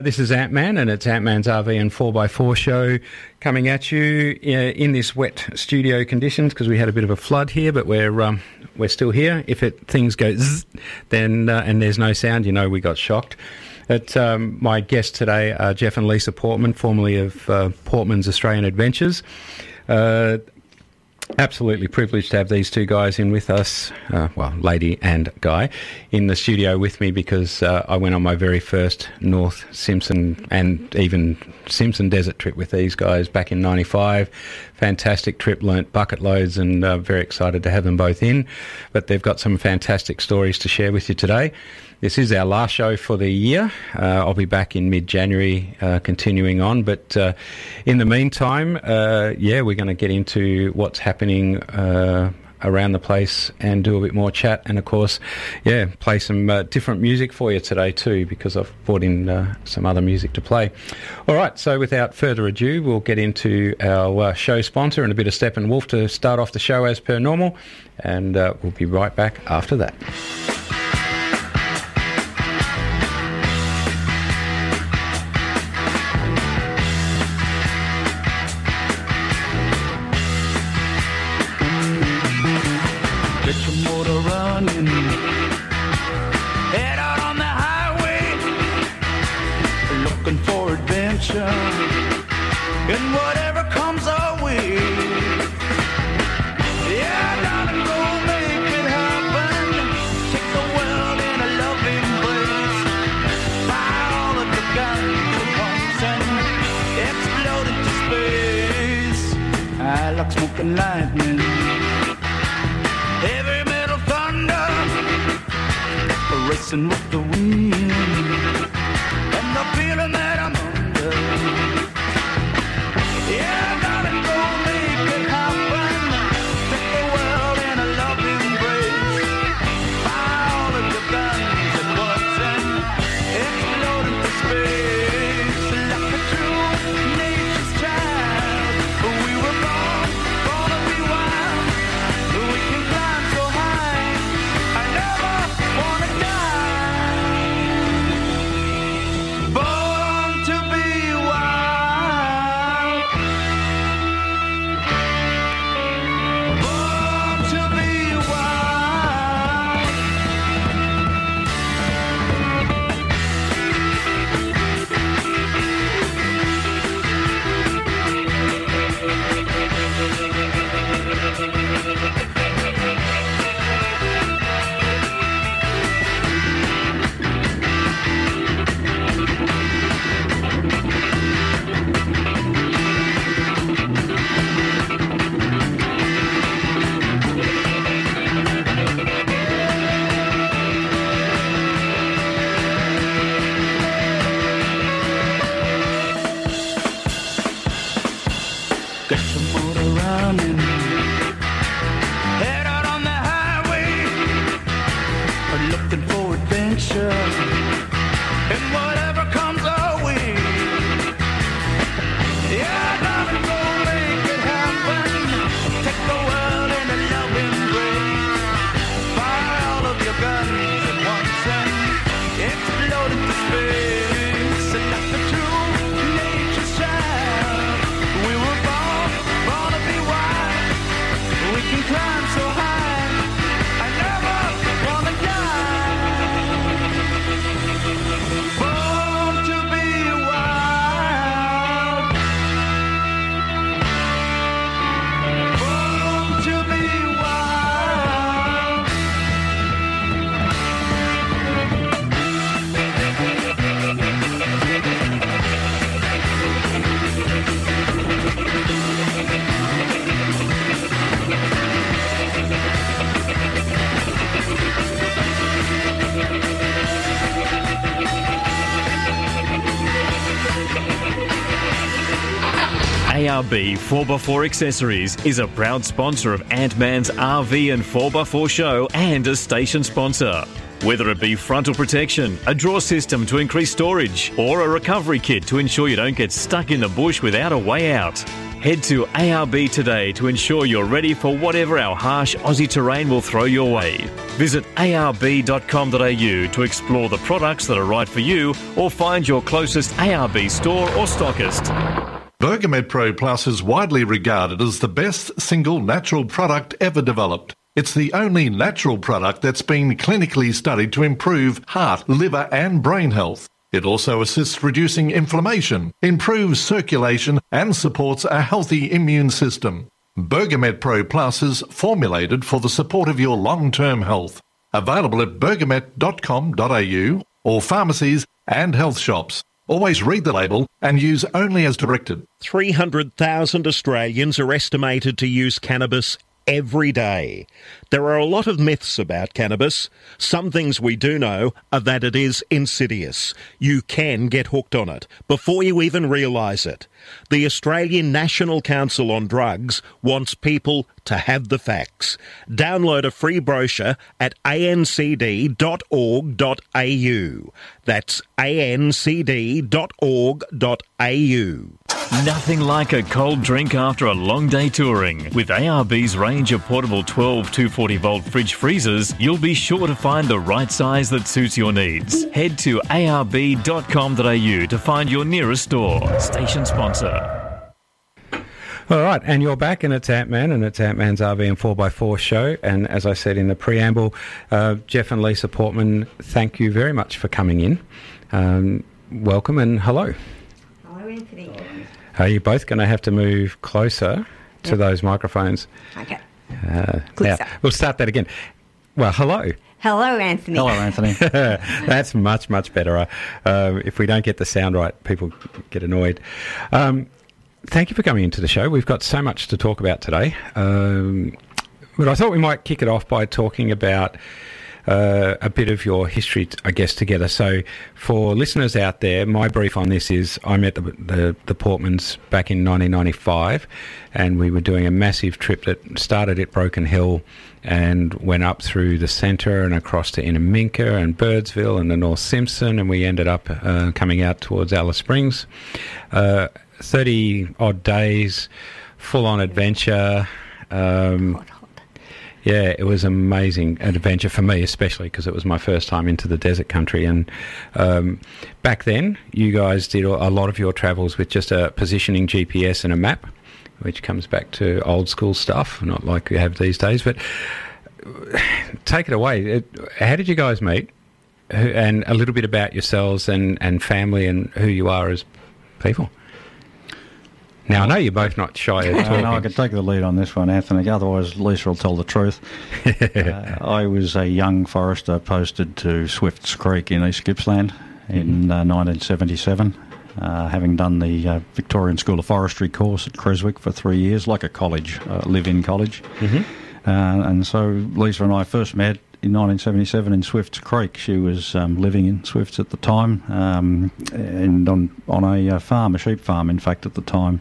This is Ant-Man, and it's Ant-Man's RV and 4x4 show coming at you in this wet studio conditions because we had a bit of a flood here, but we're still here. If things go zzz, then and there's no sound, you know we got shocked. But my guests today are Jeff and Lisa Portman, formerly of Portman's Australian Adventures. Absolutely privileged to have these two guys in with us, lady and guy, in the studio with me because I went on my very first North Simpson and even Simpson Desert trip with these guys back in 95. Fantastic trip, learnt bucket loads, and very excited to have them both in. But they've got some fantastic stories to share with you today. This is our last show for the year. I'll be back in mid-January continuing on. But in the meantime, we're going to get into what's happening around the place and do a bit more chat. And, of course, play some different music for you today too because I've brought in some other music to play. All right, so without further ado, we'll get into our show sponsor and a bit of Steppenwolf to start off the show as per normal. And we'll be right back after that. Head out on the highway, looking for adventure, and whatever comes our way. Yeah, darling, go make it happen. Take the world in a loving embrace. Fire all of the guns at once and explode into space. I like smoking lightning. Heavy metal thunder, racing with the wind, and the feeling that I'm under. Yeah, darling, go make it happen. Take the world in a loving embrace. Fire all of your guns at once and explode into space. Like a true nature's child, we were born to be wild. We can climb so high, I never wanna die. Born to be wild. Born to be wild. Get your motor running. Head out on the highway, looking for adventure, and whatever comes our way. Yeah, darling, go make it happen. Take the world in a loving embrace. Fire all of your guns at once and explode into space. And like the true nature's child, we were born to be wild. We can climb so high, I never wanna die. Born to be wild. Born to be wild. ARB 4x4 Accessories is a proud sponsor of Ant-Man's RV and 4x4 show and a station sponsor. Whether it be frontal protection, a draw system to increase storage, or a recovery kit to ensure you don't get stuck in the bush without a way out, Head to ARB today to ensure you're ready for whatever our harsh Aussie terrain will throw your way. Visit arb.com.au to explore the products that are right for you or find your closest ARB store or stockist. Bergamet Pro Plus is widely regarded as the best single natural product ever developed. It's the only natural product that's been clinically studied to improve heart, liver and brain health. It also assists reducing inflammation, improves circulation and supports a healthy immune system. Bergamet Pro Plus is formulated for the support of your long-term health. Available at bergamet.com.au or pharmacies and health shops. Always read the label and use only as directed. 300,000 Australians are estimated to use cannabis every day. There are a lot of myths about cannabis. Some things we do know are that it is insidious. You can get hooked on it before you even realise it. The Australian National Council on Drugs wants people to have the facts. Download a free brochure at ancd.org.au. That's ancd.org.au. Nothing like a cold drink after a long day touring. With ARB's range of portable 12 240-volt fridge freezers, you'll be sure to find the right size that suits your needs. Head to arb.com.au to find your nearest store. Station sponsor. All right, and you're back, and it's Ant-Man, and it's Ant-Man's RV and 4x4 show. And as I said in the preamble, Jeff and Lisa Portman, thank you very much for coming in. Welcome and hello. Hello, Anthony. Are you both going to have to move closer to those microphones? Okay. Now, we'll start that again. Well, hello. Hello, Anthony. Hello, Anthony. That's much, much better. If we don't get the sound right, people get annoyed. Thank you for coming into the show. We've got so much to talk about today. But I thought we might kick it off by talking about a bit of your history, I guess, together. So for listeners out there, my brief on this is I met the Portmans back in 1995, and we were doing a massive trip that started at Broken Hill and went up through the centre and across to Inaminka and Birdsville and the North Simpson, and we ended up coming out towards Alice Springs. 30-odd days, full-on adventure. Yeah, it was amazing, an adventure for me, especially because it was my first time into the desert country. And back then, you guys did a lot of your travels with just a positioning GPS and a map, which comes back to old school stuff, not like we have these days. But take it away. How did you guys meet? And a little bit about yourselves and family and who you are as people. Now, I know you're both not shy of talking. No, I could take the lead on this one, Anthony. Otherwise, Lisa will tell the truth. I was a young forester posted to Swifts Creek in East Gippsland in 1977, having done the Victorian School of Forestry course at Creswick for 3 years, like a college, live-in college. And so Lisa and I first met in 1977 in Swifts Creek. She was living in Swifts at the time, and on a farm, a sheep farm, in fact, at the time.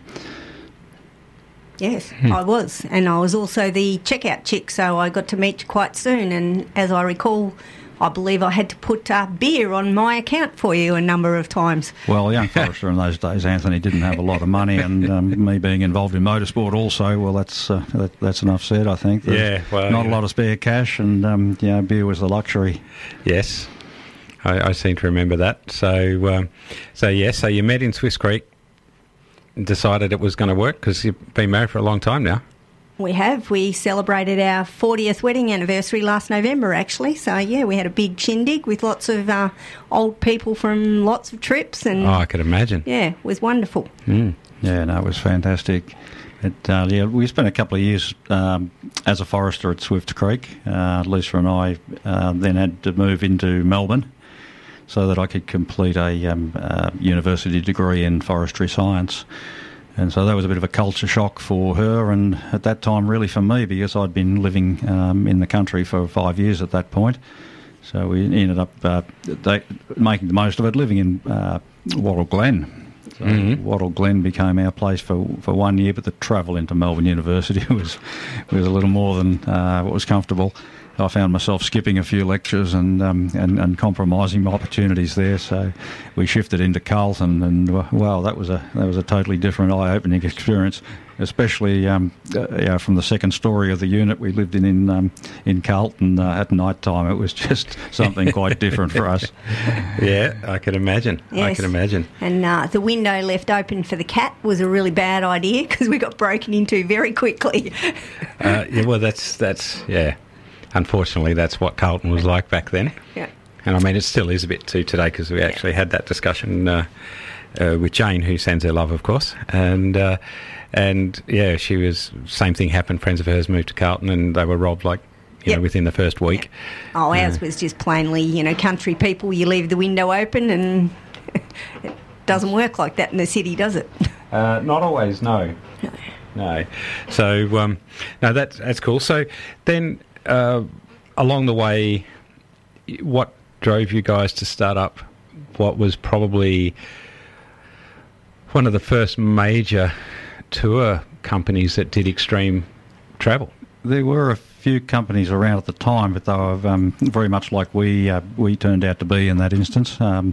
Yes, I was. And I was also the checkout chick, so I got to meet you quite soon. And as I recall, I believe I had to put beer on my account for you a number of times. Well, a young forester in those days, Anthony, didn't have a lot of money, and me being involved in motorsport also, well, that's enough said, I think. There's a lot of spare cash, and beer was the luxury. Yes, I seem to remember that. So you met in Swifts Creek, decided it was going to work because you've been married for a long time now. We have. We celebrated our 40th wedding anniversary last November, actually. So, yeah, we had a big shindig with lots of old people from lots of trips. And I could imagine. Yeah, it was wonderful. Yeah, no, it was fantastic. We spent a couple of years as a forester at Swifts Creek. Lisa and I then had to move into Melbourne so that I could complete a university degree in forestry science. And so that was a bit of a culture shock for her, and at that time really for me, because I'd been living in the country for 5 years at that point. So we ended up making the most of it, living in Wattle Glen. So Wattle Glen became our place for 1 year, but the travel into Melbourne University was a little more than what was comfortable. I found myself skipping a few lectures and compromising my opportunities there. So we shifted into Carlton, and wow, that was a totally different, eye-opening experience. Especially from the second story of the unit we lived in Carlton at night time. It was just something quite different for us. Yeah, I can imagine. Yes. I can imagine. And the window left open for the cat was a really bad idea because we got broken into very quickly. Yeah, well, that's yeah. Unfortunately, that's what Carlton was like back then. Yeah. And I mean, it still is a bit too today because we actually had that discussion with Jane, who sends her love, of course, and yeah, she was, same thing happened. Friends of hers moved to Carlton and they were robbed you know, within the first week. Yeah. Oh, ours was just plainly, country people. You leave the window open and it doesn't work like that in the city, does it? Not always, no. No. So, no, that's cool. So then along the way, what drove you guys to start up what was probably one of the first major tour companies that did extreme travel? There were a few companies around at the time, but they were very much like we turned out to be in that instance. I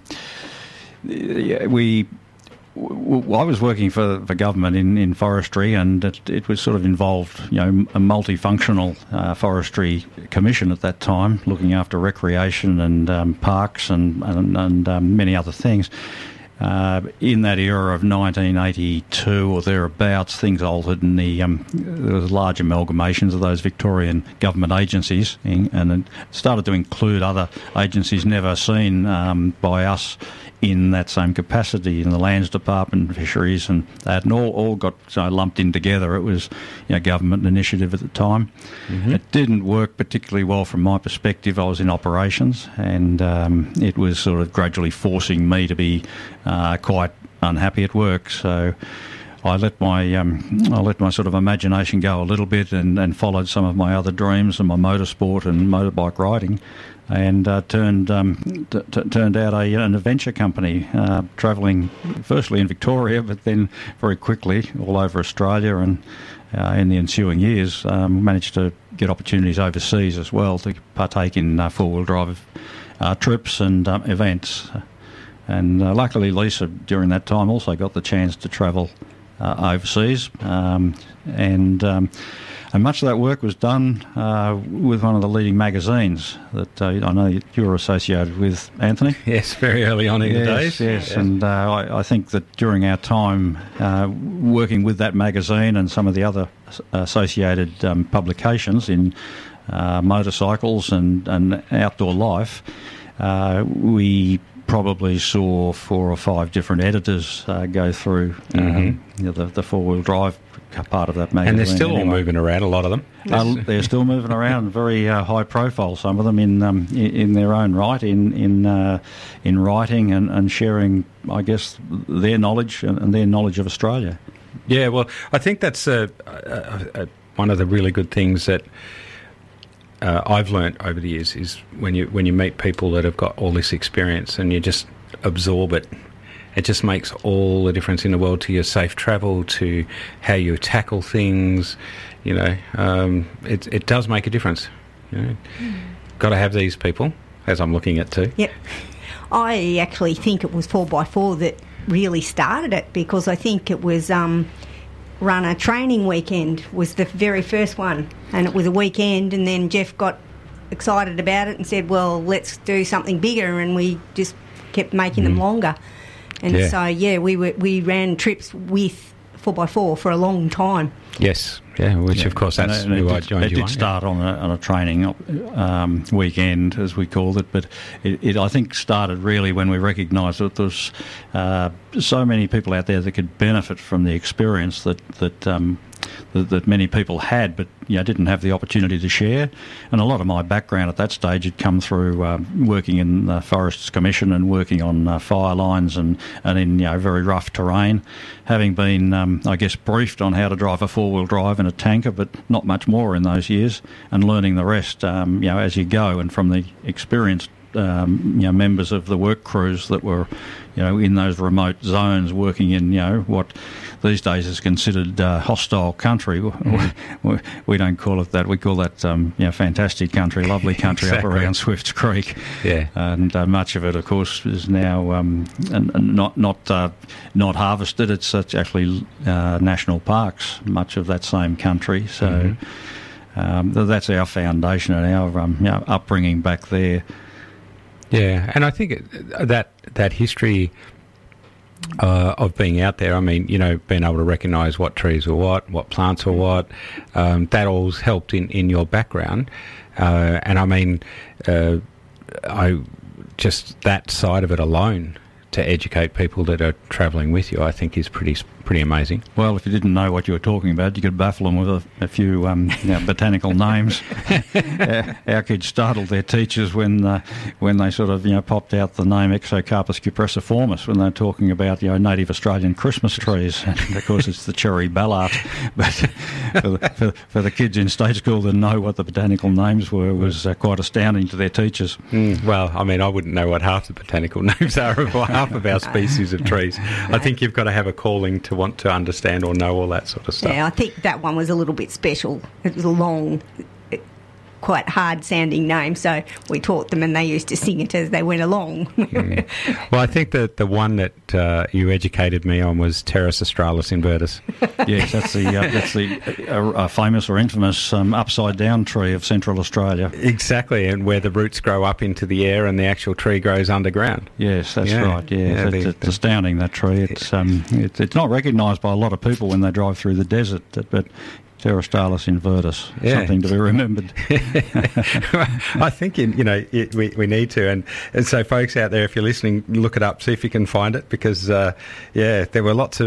was working for government in forestry, and it was sort of involved, a multifunctional forestry commission at that time, looking after recreation and parks and many other things. In that era of 1982 or thereabouts, things altered, and there was large amalgamations of those Victorian government agencies, and it started to include other agencies never seen by us in that same capacity, in the Lands Department, Fisheries, and that, and all got lumped in together. It was government initiative at the time. Mm-hmm. It didn't work particularly well from my perspective. I was in operations, and it was sort of gradually forcing me to be quite unhappy at work. So I let my sort of imagination go a little bit, and followed some of my other dreams and my motorsport and motorbike riding, and turned out an adventure company, travelling firstly in Victoria, but then very quickly all over Australia, and in the ensuing years managed to get opportunities overseas as well to partake in four-wheel drive trips and events. And luckily Lisa during that time also got the chance to travel overseas, and much of that work was done with one of the leading magazines that I know you were associated with, Anthony. Yes, very early on in the days. Yes, and I think that during our time working with that magazine and some of the other associated publications in motorcycles and outdoor life, we probably saw 4 or 5 different editors go through the four-wheel drive part of that magazine. And they're still all moving around, a lot of them. They're still moving around, very high profile, some of them in their own right, in writing and sharing, I guess, their knowledge and their knowledge of Australia. Yeah, well, I think that's one of the really good things that I've learnt over the years is when you meet people that have got all this experience and you just absorb it, it just makes all the difference in the world to your safe travel, to how you tackle things. It does make a difference. Got to have these people, as I'm looking at too. Yep. I actually think it was 4x4 that really started it, because I think it was Runner Training Weekend was the very first one, and it was a weekend, and then Jeff got excited about it and said, well, let's do something bigger, and we just kept making them longer. And we ran trips with 4x4 for a long time. Yes, which of course that's who I joined you on. It did start on a training weekend, as we called it, but it I think started really when we recognised that there's so many people out there that could benefit from the experience that many people had, but didn't have the opportunity to share. And a lot of my background at that stage had come through working in the Forests Commission and working on fire lines and in very rough terrain, having been I guess briefed on how to drive a four-wheel drive in a tanker, but not much more in those years, and learning the rest as you go, and from the experienced members of the work crews that were in those remote zones, working in, what these days is considered hostile country. We don't call it that. We call that, fantastic country, lovely country Exactly. up around Swifts Creek. Yeah. And much of it, of course, is now not harvested. It's actually national parks, much of that same country. So that's our foundation and our upbringing back there. Yeah, and I think that history of being out there, I mean, being able to recognise what trees were what plants were what, that all's helped in your background. And I mean, I just that side of it alone, to educate people that are travelling with you, I think is pretty amazing. Well, if you didn't know what you were talking about, you could baffle them with a few botanical names. Our kids startled their teachers when they sort of popped out the name Exocarpus cupressiformis when they're talking about native Australian Christmas trees. And of course, it's the cherry ballart. But for the kids in state school to know what the botanical names were was quite astounding to their teachers. Well, I mean, I wouldn't know what half the botanical names are of half of our species of trees. I think you've got to have a calling to want to understand or know all that sort of stuff. Yeah, I think that one was a little bit special. It was a long, quite hard-sounding name, so we taught them and they used to sing it as they went along. Well, I think that the one that you educated me on was Pteris australis invertus. Yes, that's the famous or infamous upside-down tree of Central Australia. Exactly, and where the roots grow up into the air and the actual tree grows underground. Yes, that's Yeah. right. Yeah, Yeah, it's astounding, that tree. It's not recognised by a lot of people when they drive through the desert, but Pteris australis invertus, Yeah. something to be remembered. I think we need to, and so folks out there, if you're listening, look it up, see if you can find it, because there were lots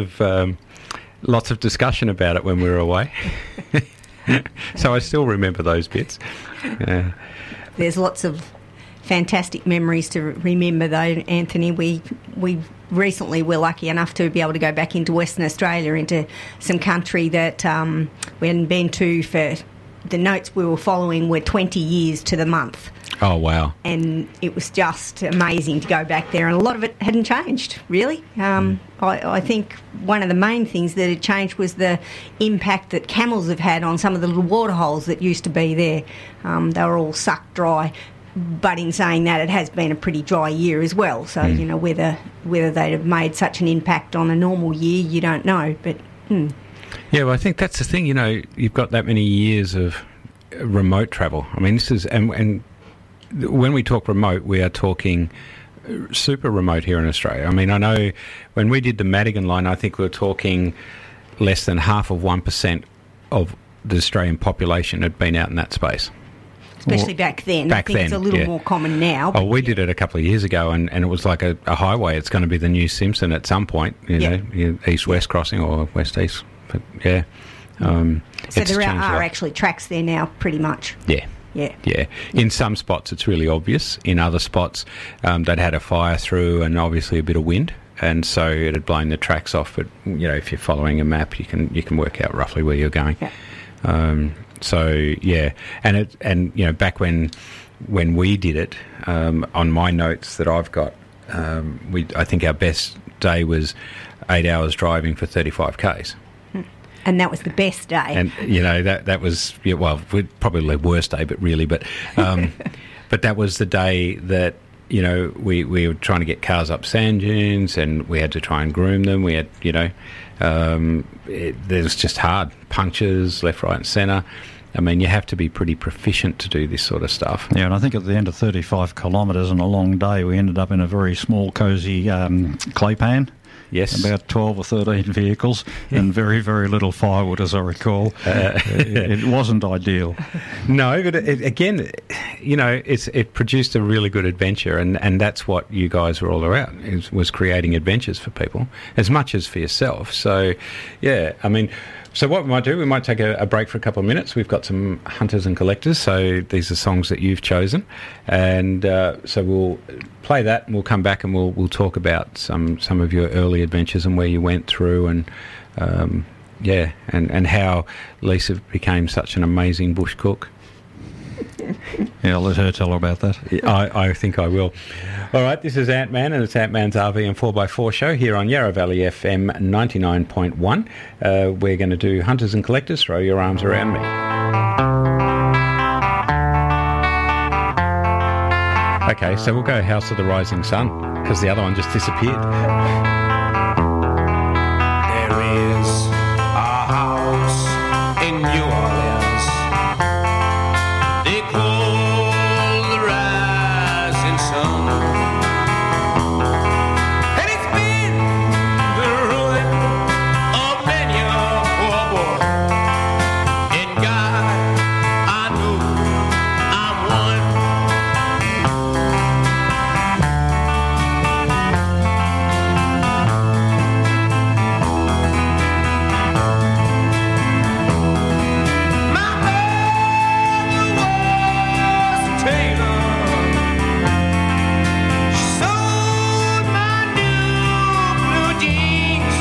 of discussion about it when we were away. So I still remember those bits. There's lots of fantastic memories to remember, though, Anthony. We recently were lucky enough to be able to go back into Western Australia, into some country that we hadn't been to for the notes we were following were 20 years to the month. Oh, wow. And it was just amazing to go back there, and a lot of it hadn't changed, really. I think one of the main things that had changed was the impact that camels have had on some of the little water holes that used to be there. They were all sucked dry. But in saying that, it has been a pretty dry year as well. So, whether they'd have made such an impact on a normal year, you don't know. But Yeah, well, I think that's the thing. You've got that many years of remote travel. I mean, this is and when we talk remote, we are talking super remote here in Australia. I mean, I know when we did the Madigan line, I think we were talking less than 1% of the Australian population had been out in that space. especially back then. I think it's a little more common now. Oh, we did it a couple of years ago, and it was like a highway. It's going to be the new Simpson at some point, east-west crossing or west-east. But, yeah. So there are actually tracks there now, pretty much. Yeah. Yeah. Yeah. In some spots, it's really obvious. In other spots, they'd had a fire through and obviously a bit of wind, and so it had blown the tracks off. But if you're following a map, you can work out roughly where you're going. Yeah. So yeah, and back when we did it, on my notes that I've got, I think our best day was 8 hours driving for 35 k's. And that was the best day. And that was probably the worst day, but that was the day that we were trying to get cars up sand dunes, and we had to try and groom them. We had it was just hard, punctures left, right, and centre. I mean, you have to be pretty proficient to do this sort of stuff. Yeah, and I think at the end of 35 kilometres and a long day, we ended up in a very small, cosy clay pan. Yes. About 12 or 13 vehicles and very, very little firewood, as I recall. It wasn't ideal. No, but it produced a really good adventure, and that's what you guys were all about, was creating adventures for people, as much as for yourself. So, yeah, I mean... So what we might do, we might take a break for a couple of minutes. We've got some hunters and collectors, so these are songs that you've chosen. And so we'll play that, and we'll come back and we'll talk about some of your early adventures and where you went through, and and how Lisa became such an amazing bush cook. Yeah, I'll let her tell her about that. I think I will. All right, this is Ant-Man, and it's Ant-Man's RV and 4x4 show here on Yarra Valley FM 99.1. We're going to do Hunters and Collectors. Throw your arms around me. Okay, so we'll go House of the Rising Sun, because the other one just disappeared. There is a house in New Orleans they call the Rising Sun, and it's been the ruin of many a poor boy. And God, I know I'm one. My mother was a tailor. She sewed my new blue jeans.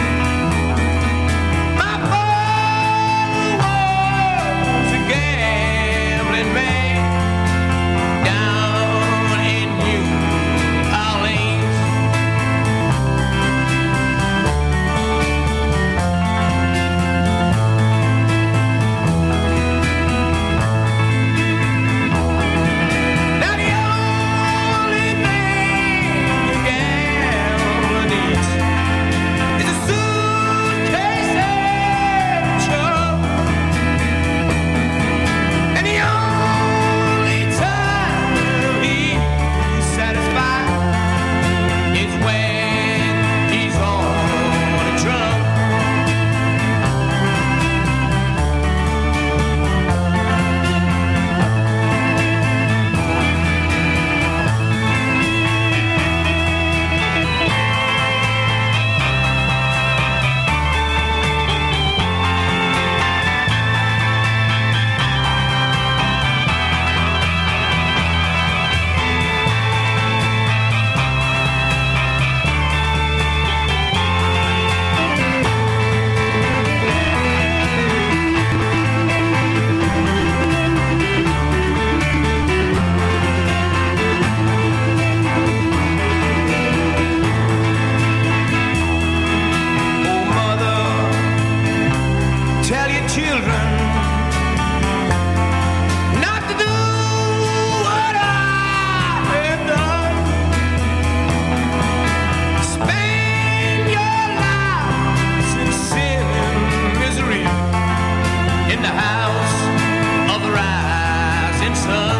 My father was a gambling man down in New Orleans. Now the only thing a gambler needs is a suitcase and trouble, and the only time he's satisfied is when he's on a drum. Oh, mother, tell your children not to do what I have done. Spend your lives in sin and misery in the house of the rising sun.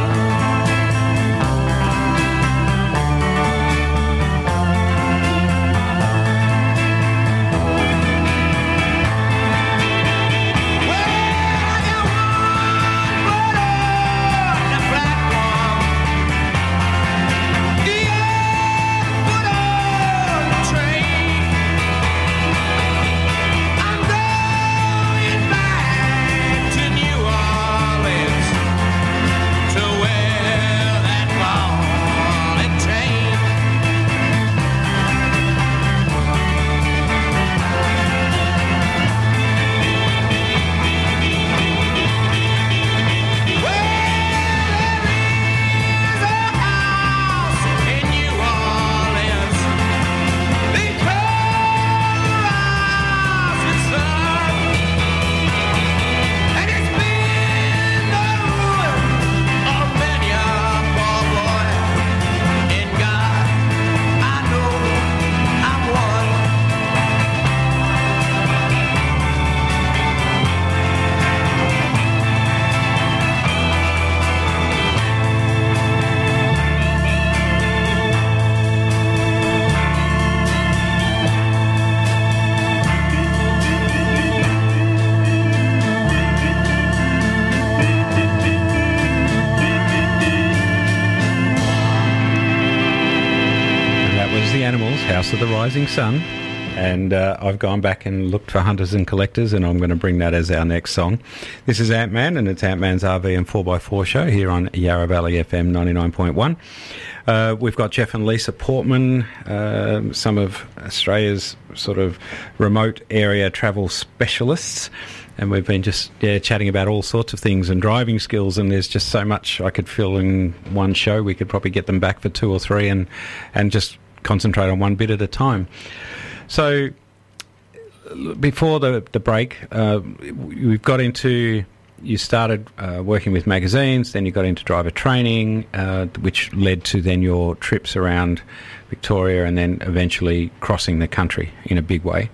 And that was The Animals, House of the Rising Sun. And I've gone back and looked for Hunters and Collectors, and I'm going to bring that as our next song. This is Ant-Man, and it's Ant-Man's RV and 4x4 show here on Yarra Valley FM 99.1. We've got Jeff and Lisa Portman, some of Australia's sort of remote area travel specialists. And we've been just chatting about all sorts of things and driving skills, and there's just so much I could fill in one show. We could probably get them back for 2 or 3 and just concentrate on one bit at a time. So before the break, we've got into, you started working with magazines, then you got into driver training, which led to then your trips around Victoria and then eventually crossing the country in a big way.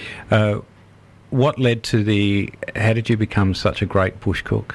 What led to how did you become such a great bush cook?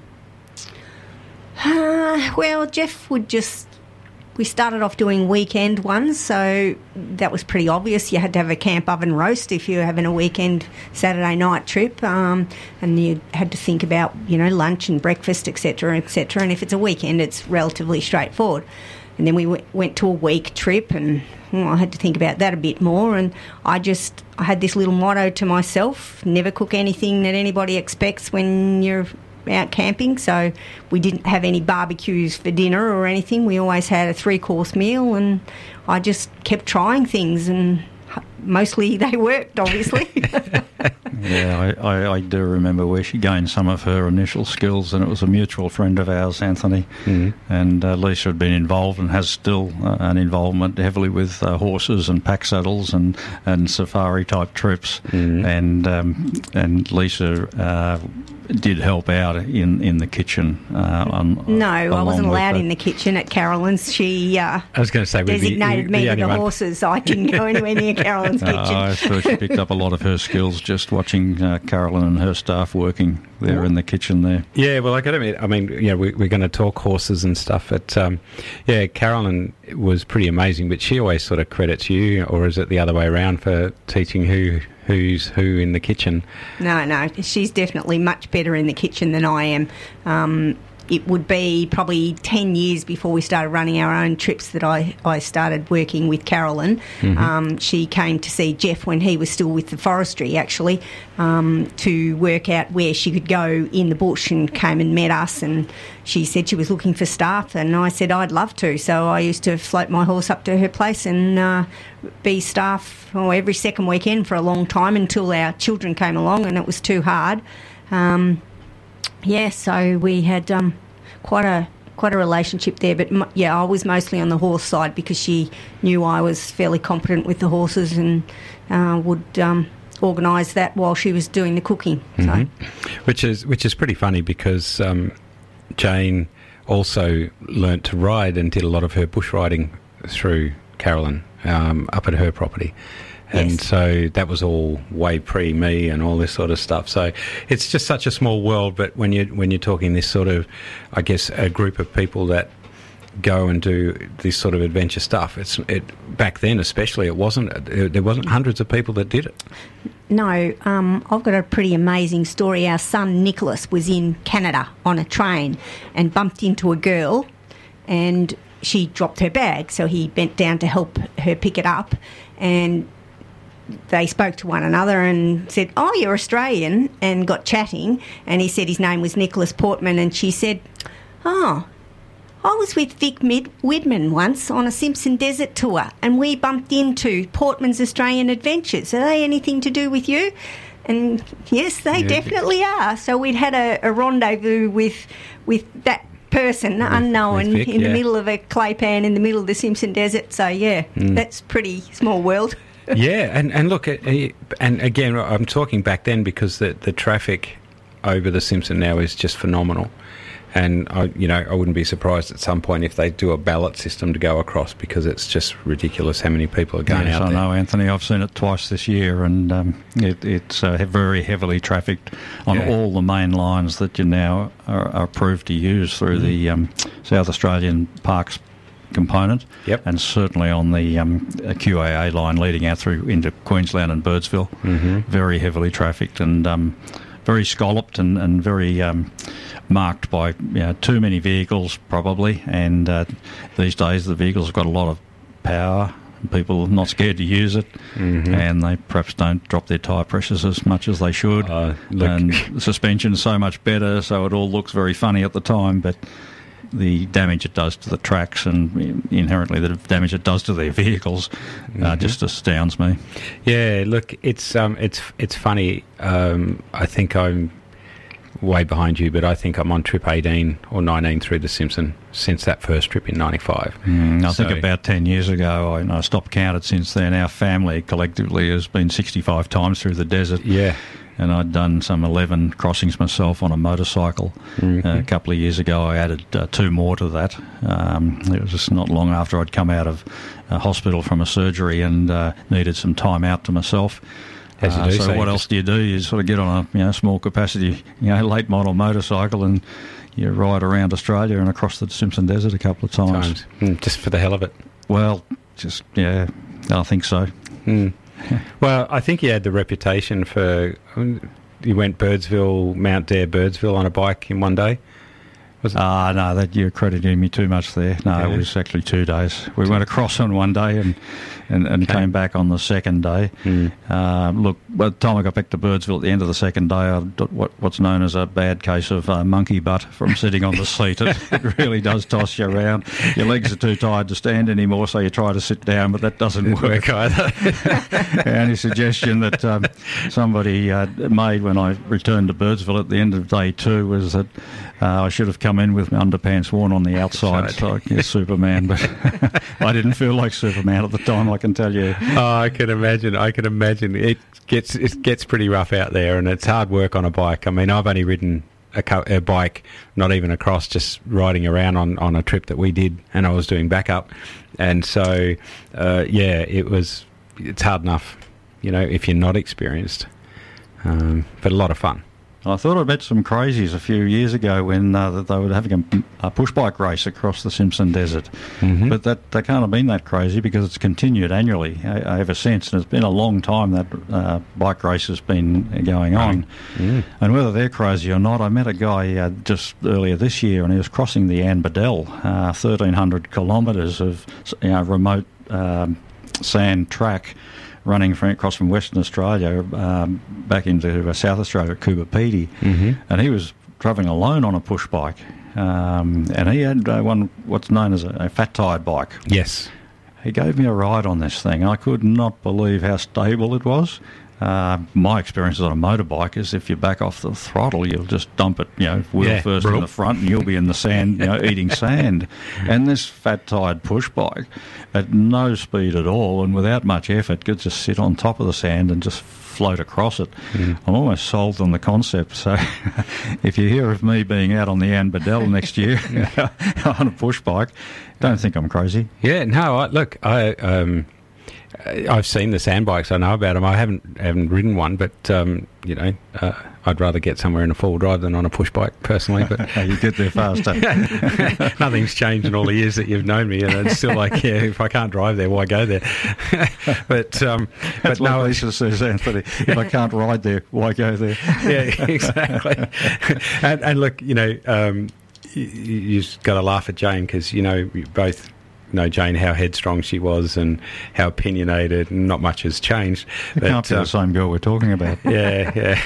Well, Jeff we started off doing weekend ones, so that was pretty obvious. You had to have a camp oven roast if you were having a weekend Saturday night trip, and you had to think about, lunch and breakfast, etc., etc. And if it's a weekend, it's relatively straightforward. And then we went to a week trip, and I had to think about that a bit more. And I had this little motto to myself: never cook anything that anybody expects when you're out camping. So we didn't have any barbecues for dinner or anything. We always had a 3-course meal, and I just kept trying things, and mostly they worked, obviously. Yeah, I do remember where she gained some of her initial skills, and it was a mutual friend of ours, Anthony, and Lisa had been involved and has still an involvement heavily with horses and pack saddles and safari type trips, and Lisa did help out in the kitchen. No, I wasn't allowed in the kitchen at Carolyn's. She I was going to say designated me to the horses. I didn't go anywhere near Carolyn's kitchen. I thought she picked up a lot of her skills just watching Carolyn and her staff working there in the kitchen there. Yeah, well, I got to admit, we're going to talk horses and stuff, but Carolyn was pretty amazing, but she always sort of credits you, or is it the other way around, for teaching who's who in the kitchen? No, she's definitely much better in the kitchen than I am. It would be probably 10 years before we started running our own trips that I started working with Carolyn. She came to see Jeff when he was still with the forestry, actually, to work out where she could go in the bush, and came and met us, and she said she was looking for staff, and I said I'd love to. So I used to float my horse up to her place and be staff every second weekend for a long time until our children came along and it was too hard. So we had quite a relationship there, but I was mostly on the horse side because she knew I was fairly competent with the horses and would organise that while she was doing the cooking. So. Which is pretty funny because Jane also learnt to ride and did a lot of her bush riding through Carolyn up at her property. And Yes. So that was all way pre-me and all this sort of stuff. So it's just such a small world. But when you're talking this sort of, I guess, a group of people that go and do this sort of adventure stuff, back then especially, there wasn't hundreds of people that did it. No, I've got a pretty amazing story. Our son Nicholas was in Canada on a train and bumped into a girl, and she dropped her bag, so he bent down to help her pick it up, and they spoke to one another and said, "Oh, you're Australian," and got chatting, and he said his name was Nicholas Portman, and she said, "Oh, I was with Vic Widman once on a Simpson Desert tour, and we bumped into Portman's Australian Adventures. Are they anything to do with you?" And yes, they definitely are. So we'd had a rendezvous with that person, unknown, Vic, in the middle of a clay pan in the middle of the Simpson Desert. So that's pretty small world. Yeah, and look, and again, I'm talking back then because the traffic over the Simpson now is just phenomenal. And I wouldn't be surprised at some point if they do a ballot system to go across, because it's just ridiculous how many people are going out there. I know, Anthony. I've seen it twice this year, and it's very heavily trafficked on all the main lines that you now are approved to use through the South Australian Parks component, and certainly on the QAA line leading out through into Queensland and Birdsville. Very heavily trafficked and very scalloped and very marked by too many vehicles probably, and these days the vehicles have got a lot of power People are not scared to use it, and they perhaps don't drop their tyre pressures as much as they should. And the suspension's so much better, so it all looks very funny at the time, but the damage it does to the tracks and inherently the damage it does to their vehicles just astounds me. Yeah, look, it's funny. I think I'm way behind you, but I think I'm on trip 18 or 19 through the Simpson since that first trip in 95. I think about 10 years ago, I stopped counted since then. Our family collectively has been 65 times through the desert. Yeah. And I'd done some 11 crossings myself on a motorcycle. A couple of years ago, I added 2 more to that. It was just not long after I'd come out of hospital from a surgery and needed some time out to myself. So what else do you do? You sort of get on a small capacity, late model motorcycle, and you ride around Australia and across the Simpson Desert a couple of times. Just for the hell of it. Well, I think so. Well, I think you had the reputation for... You went Mount Dare, Birdsville on a bike in one day? No, that you're crediting me too much there. No, It was actually 2 days. We went across on one day and came back on the second day. Look, by the time I got back to Birdsville at the end of the second day, I got what's known as a bad case of monkey butt from sitting on the seat. It really does toss you around. Your legs are too tired to stand anymore, so you try to sit down, but that doesn't work either. The only suggestion that somebody made when I returned to Birdsville at the end of day 2 was that I should have come in with my underpants worn on the outside, like Superman, but I didn't feel like Superman at the time, I can tell you. Oh, I can imagine. It gets pretty rough out there, and it's hard work on a bike. I mean, I've only ridden a bike, not even across, just riding around on a trip that we did, and I was doing backup, and so it's hard enough, if you're not experienced, but a lot of fun. I thought I met some crazies a few years ago when they were having a push bike race across the Simpson Desert. But they can't have been that crazy because it's continued annually ever since. And it's been a long time that bike race has been going on. And whether they're crazy or not, I met a guy just earlier this year, and he was crossing the Ann Bedell, 1,300 kilometres of remote sand track, running across from Western Australia back into South Australia at Coober Pedy. And he was travelling alone on a push bike. And he had what's known as a fat-tyred bike. Yes. He gave me a ride on this thing. I could not believe how stable it was. My experience on a motorbike is if you back off the throttle, you'll just dump it, wheel first in the front, and you'll be in the sand, eating sand. And this fat-tyred push bike, at no speed at all and without much effort, could just sit on top of the sand and just float across it. I'm almost sold on the concept. So if you hear of me being out on the Ann Bedell next year on a push bike, don't think I'm crazy. Yeah, no, I've seen the sand bikes. I know about them. I haven't ridden one, but I'd rather get somewhere in a four-wheel drive than on a push bike personally. But you get there faster. Nothing's changed in all the years that you've known me, and it's still like, if I can't drive there, why go there? But that's what Lisa says, Anthony. If I can't ride there, why go there? Yeah, exactly. and look, you've got to laugh at Jane because you both know Jane, how headstrong she was and how opinionated, and not much has changed. It can't be the same girl we're talking about. Yeah.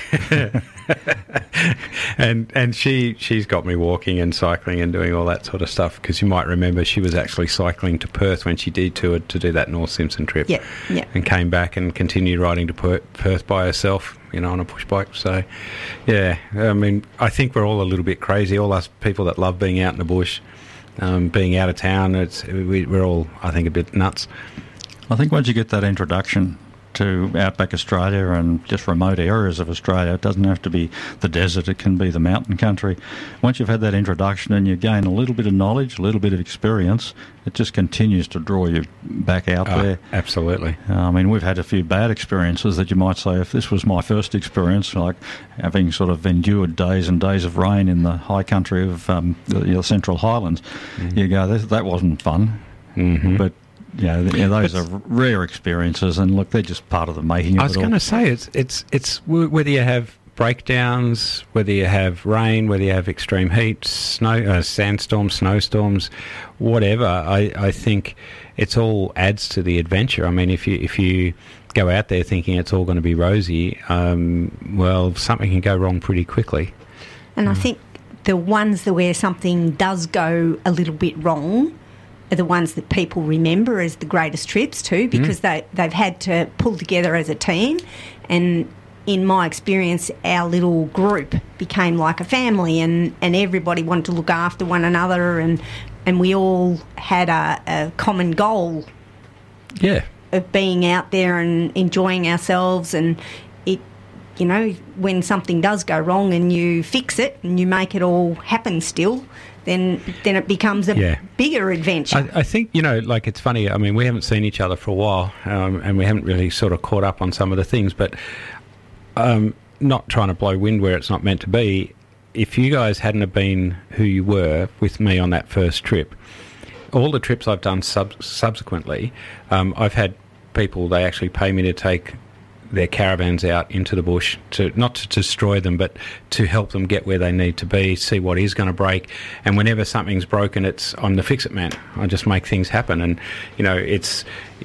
and she's got me walking and cycling and doing all that sort of stuff, because you might remember she was actually cycling to Perth when she detoured to do that North Simpson trip. Yeah. And came back and continued riding to Perth by herself, on a push bike. So, yeah, I mean, I think we're all a little bit crazy, all us people that love being out in the bush. Being out of town, we're all, I think, a bit nuts. I think once you get that introduction to outback Australia and just remote areas of Australia, it doesn't have to be the desert, it can be the mountain country. Once you've had that introduction and you gain a little bit of knowledge, a little bit of experience, it just continues to draw you back out there. Absolutely. I mean, we've had a few bad experiences that you might say, if this was my first experience, like having sort of endured days and days of rain in the high country of the Central Highlands, you go, that wasn't fun. But those are rare experiences, and look, they're just part of the making of it all. I was going to say, it's whether you have breakdowns, whether you have rain, whether you have extreme heat, snow, sandstorms, snowstorms, whatever. I think it's all adds to the adventure. I mean, if you go out there thinking it's all going to be rosy, well, something can go wrong pretty quickly. And I think the ones where something does go a little bit wrong are the ones that people remember as the greatest trips too, because they've had to pull together as a team. And in my experience, our little group became like a family, and everybody wanted to look after one another, and we all had a common goal of being out there and enjoying ourselves. And it, you know, when something does go wrong and you fix it and you make it all happen still, then it becomes a bigger adventure. I think, you know, like, it's funny, I mean, we haven't seen each other for a while, and we haven't really sort of caught up on some of the things, but not trying to blow wind where it's not meant to be, if you guys hadn't have been who you were with me on that first trip, all the trips I've done subsequently, I've had people, they actually pay me to take their caravans out into the bush, to not to destroy them, but to help them get where they need to be, see what is going to break. And whenever something's broken, I'm the fix-it man. I just make things happen. And, you know, it's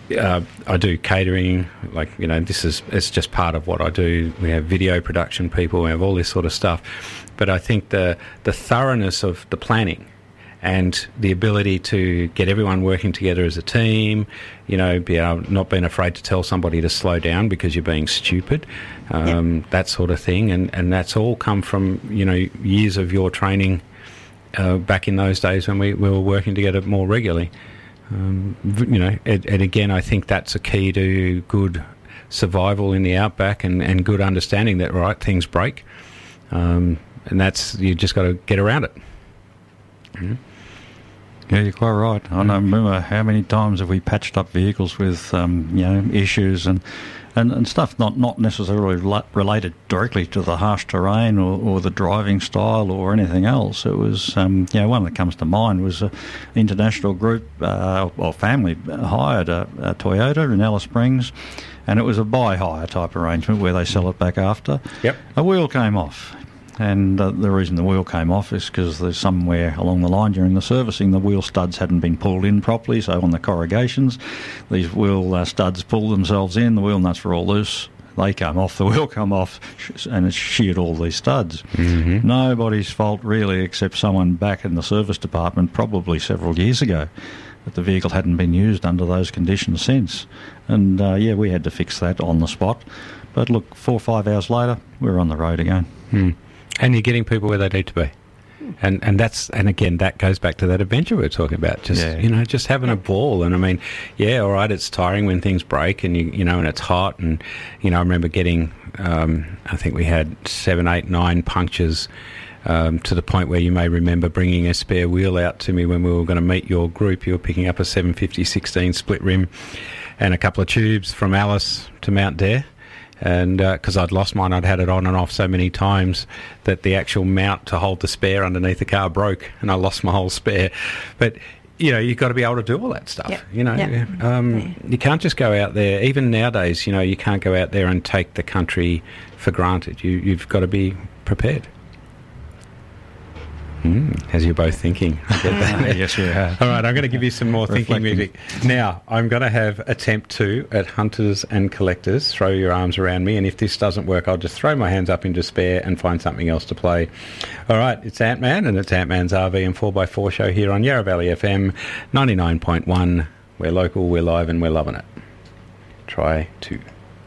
I do catering, like, you know, it's just part of what I do. We have video production people, we have all this sort of stuff. But I think the thoroughness of the planning and the ability to get everyone working together as a team, you know, not being afraid to tell somebody to slow down because you're being stupid, that sort of thing. And that's all come from, you know, years of your training back in those days when we were working together more regularly. You know, and again, I think that's a key to good survival in the outback and good understanding that, right, things break. And that's, you just got to get around it. Mm-hmm. Yeah, you're quite right. I don't remember how many times have we patched up vehicles with, you know, issues and stuff not necessarily related directly to the harsh terrain or the driving style or anything else. It was, you know, one that comes to mind was an international group or family hired a Toyota in Alice Springs, and it was a buy-hire type arrangement where they sell it back after. Yep. A wheel came off. And the reason the wheel came off is because there's somewhere along the line during the servicing the wheel studs hadn't been pulled in properly, so on the corrugations these wheel studs pulled themselves in, the wheel nuts were all loose, they come off, the wheel come off, and it sheared all these studs. Mm-hmm. Nobody's fault really, except someone back in the service department probably several years ago, that the vehicle hadn't been used under those conditions since. And we had to fix that on the spot. But look, 4 or 5 hours later, we're on the road again. And you're getting people where they need to be. And again, that goes back to that adventure we were talking about. Just having a ball. And I mean, all right, it's tiring when things break and you know, and it's hot. And, you know, I remember getting, I think we had 7, 8, 9 punctures to the point where you may remember bringing a spare wheel out to me when we were going to meet your group. You were picking up a 750/16 split rim and a couple of tubes from Alice to Mount Dare. And because I'd lost mine, I'd had it on and off so many times that the actual mount to hold the spare underneath the car broke, and I lost my whole spare. But, you know, you've got to be able to do all that stuff. Yep. You know, you can't just go out there. Even nowadays, you know, you can't go out there and take the country for granted. You've got to be prepared. As you're both thinking. I get that. Yes, we have. All right, I'm going to give you some more thinking music. Now, I'm going to have attempt 2 at hunters and collectors. Throw your arms around me, and if this doesn't work, I'll just throw my hands up in despair and find something else to play. All right, it's Ant-Man, and it's Ant-Man's RV and 4x4 show here on Yarra Valley FM 99.1. We're local, we're live, and we're loving it. Try 2.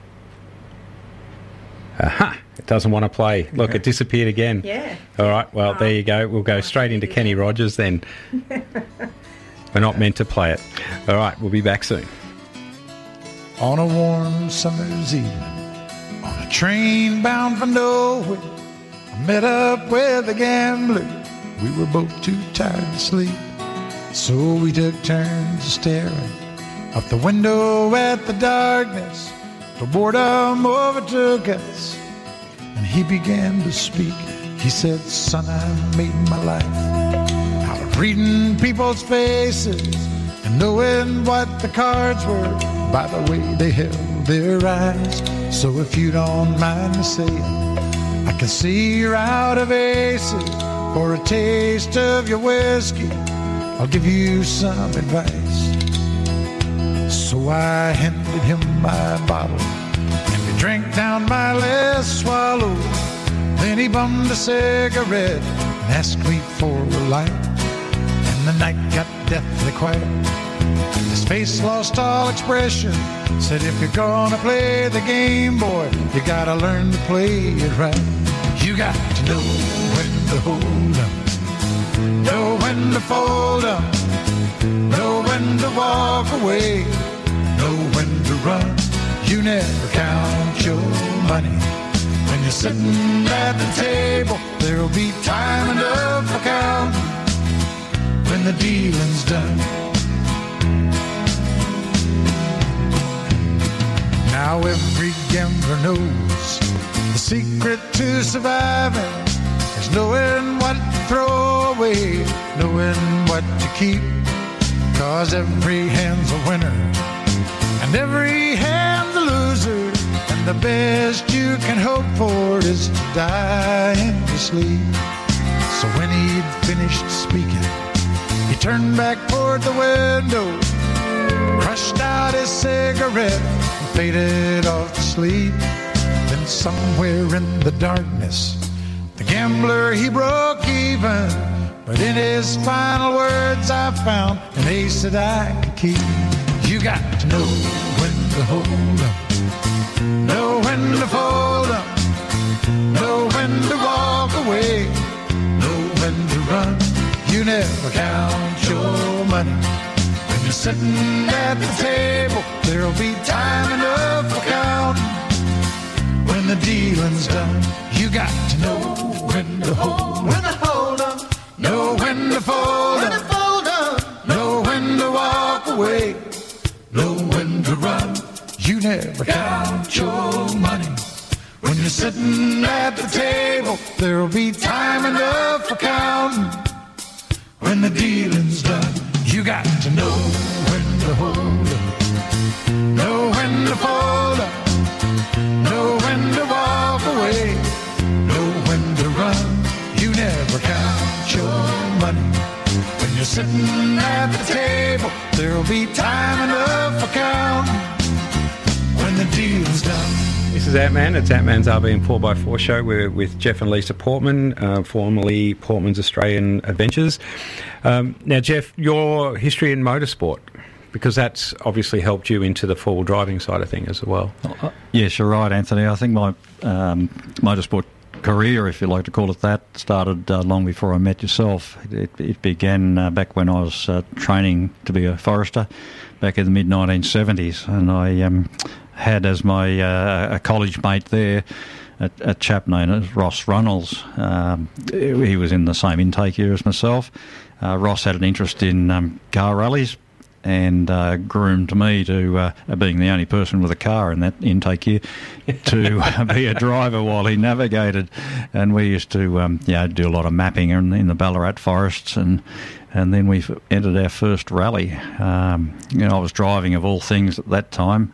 Aha! It doesn't want to play. Look, it disappeared again. Yeah. All right, well, there you go. We'll go straight into Kenny Rogers then. We're not meant to play it. All right, we'll be back soon. On a warm summer's evening, on a train bound for nowhere, I met up with a gambler. We were both too tired to sleep, so we took turns staring out the window at the darkness. The boredom overtook us, and he began to speak. He said, son, I made my life out of reading people's faces and knowing what the cards were by the way they held their eyes. So if you don't mind me saying, I can see you're out of aces. For a taste of your whiskey, I'll give you some advice. So I handed him my bottle, and he drank down my last swallow. Then he bummed a cigarette and asked me for a light. And the night got deathly quiet. His face lost all expression. Said, if you're gonna play the game, boy, you gotta learn to play it right. You got to know when to hold up, know when to fold up, know when to walk away, know when to run. You never count your money. When you're sitting at the table, there'll be time enough for counting when the dealing's done. Now every gambler knows the secret to surviving is knowing what to throw away, knowing what to keep. 'Cause every hand's a winner and every hand's a loser, and the best you can hope for is to die in your sleep. So when he'd finished speaking, he turned back toward the window, crushed out his cigarette, and faded off to sleep. Then somewhere in the darkness, the gambler, he broke even. But in his final words, I found an ace that I could keep. You got to know when to hold up, know when to fold up, know when to walk away, know when to run. You never count your money. When you're sitting at the table, there'll be time enough for counting when the dealing's done. You got to know when to hold up, know when to fold up, know when to walk away, know when to run. You never count your money. When you're sitting at the table, there'll be time enough for counting when the dealing's done. You got to know when to hold up, know when to fold up, know when to walk away, know when to run. You never count your money. When you're sitting at the table, there'll be time enough for counting when the deal's done. This is Ant-Man. It's Ant-Man's RV and 4x4 show. We're with Jeff and Lisa Portman, formerly Portman's Australian Adventures. Now, Jeff, your history in motorsport, because that's obviously helped you into the four-wheel driving side of things as well. Yes, you're right, Anthony. I think my motorsport career, if you like to call it that, started long before I met yourself. It began back when I was training to be a forester back in the mid-1970s, and I had as my a college mate there a chap named Ross Runnels. He was in the same intake year as myself. Ross had an interest in car rallies and groomed me to, being the only person with a car in that intake year, to be a driver while he navigated. And we used to do a lot of mapping in the Ballarat forests, and then we entered our first rally. I was driving, of all things at that time,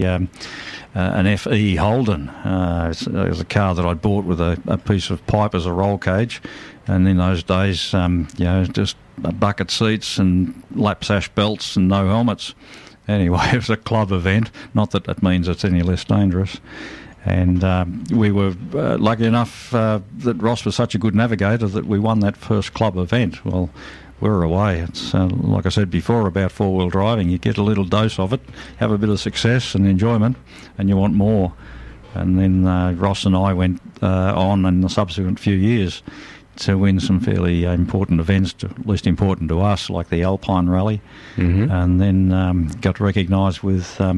an FE Holden. It was a car that I'd bought with a piece of pipe as a roll cage. And in those days, just bucket seats and lap sash belts and no helmets. Anyway, it was a club event. Not that that means it's any less dangerous. And we were lucky enough that Ross was such a good navigator that we won that first club event. Well, we were away. It's like I said before about four-wheel driving. You get a little dose of it, have a bit of success and enjoyment, and you want more. And then Ross and I went on in the subsequent few years to win some fairly important events, at least important to us, like the Alpine Rally, and then got recognised with the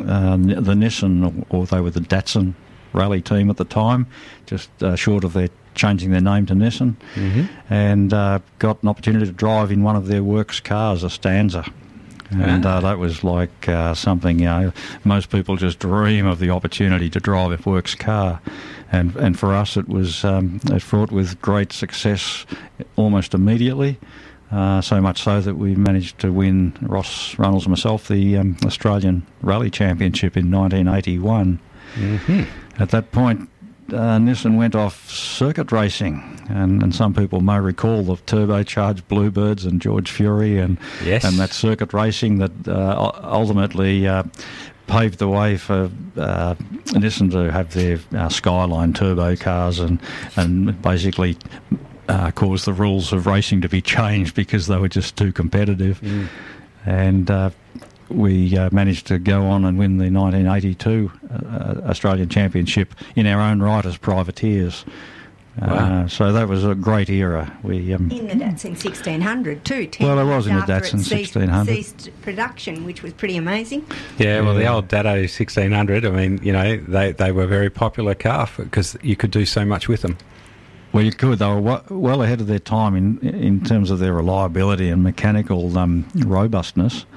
Nissan, or they were the Datsun Rally team at the time, just short of their changing their name to Nissan, and got an opportunity to drive in one of their works cars, a Stanza. And that was like something, most people just dream of the opportunity to drive a works car. And for us, it was fraught with great success almost immediately, so much so that we managed to win, Ross Runnels and myself, the Australian Rally Championship in 1981. At that point, Nissan went off circuit racing, And some people may recall the turbocharged Bluebirds and George Fury and Yes. and that circuit racing that ultimately paved the way for Nissan to have their Skyline turbo cars and basically caused the rules of racing to be changed because they were just too competitive. And we managed to go on and win the 1982 Australian Championship in our own right as privateers. Wow. So that was a great era. We In the Datsun 1600 too. 10 Well, it was years in the after it Datsun 1600. ceased production, which was pretty amazing. Yeah, well, the old Datto 1600, I mean, you know, they were a very popular car because you could do so much with them. Well, you could. They were well ahead of their time in terms of their reliability and mechanical robustness.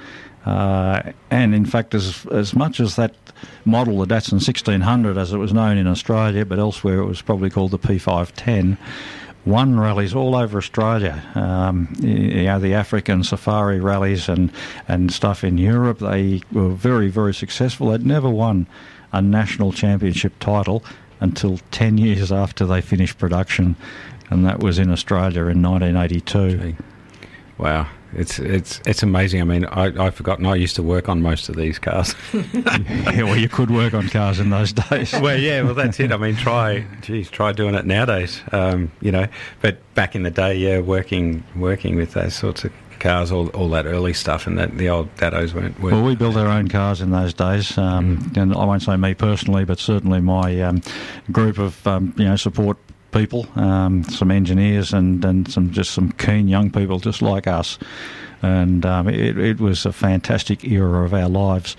And in fact, as much as that model, the Datsun 1600, as it was known in Australia, but elsewhere it was probably called the P510, won rallies all over Australia. You know, the African safari rallies and stuff in Europe, they were very, very successful. They'd never won a national championship title until 10 years after they finished production, and that was in Australia in 1982. Wow. It's amazing. I mean, I've forgotten I used to work on most of these cars. Yeah, well, you could work on cars in those days. Well, yeah, well, that's it. I mean, try doing it nowadays, you know. But back in the day, yeah, working with those sorts of cars, all that early stuff, and that the old Dattos weren't. Well, we built our own cars in those days, and I won't say me personally, but certainly my group of support people, some engineers and some keen young people just like us, and it was a fantastic era of our lives.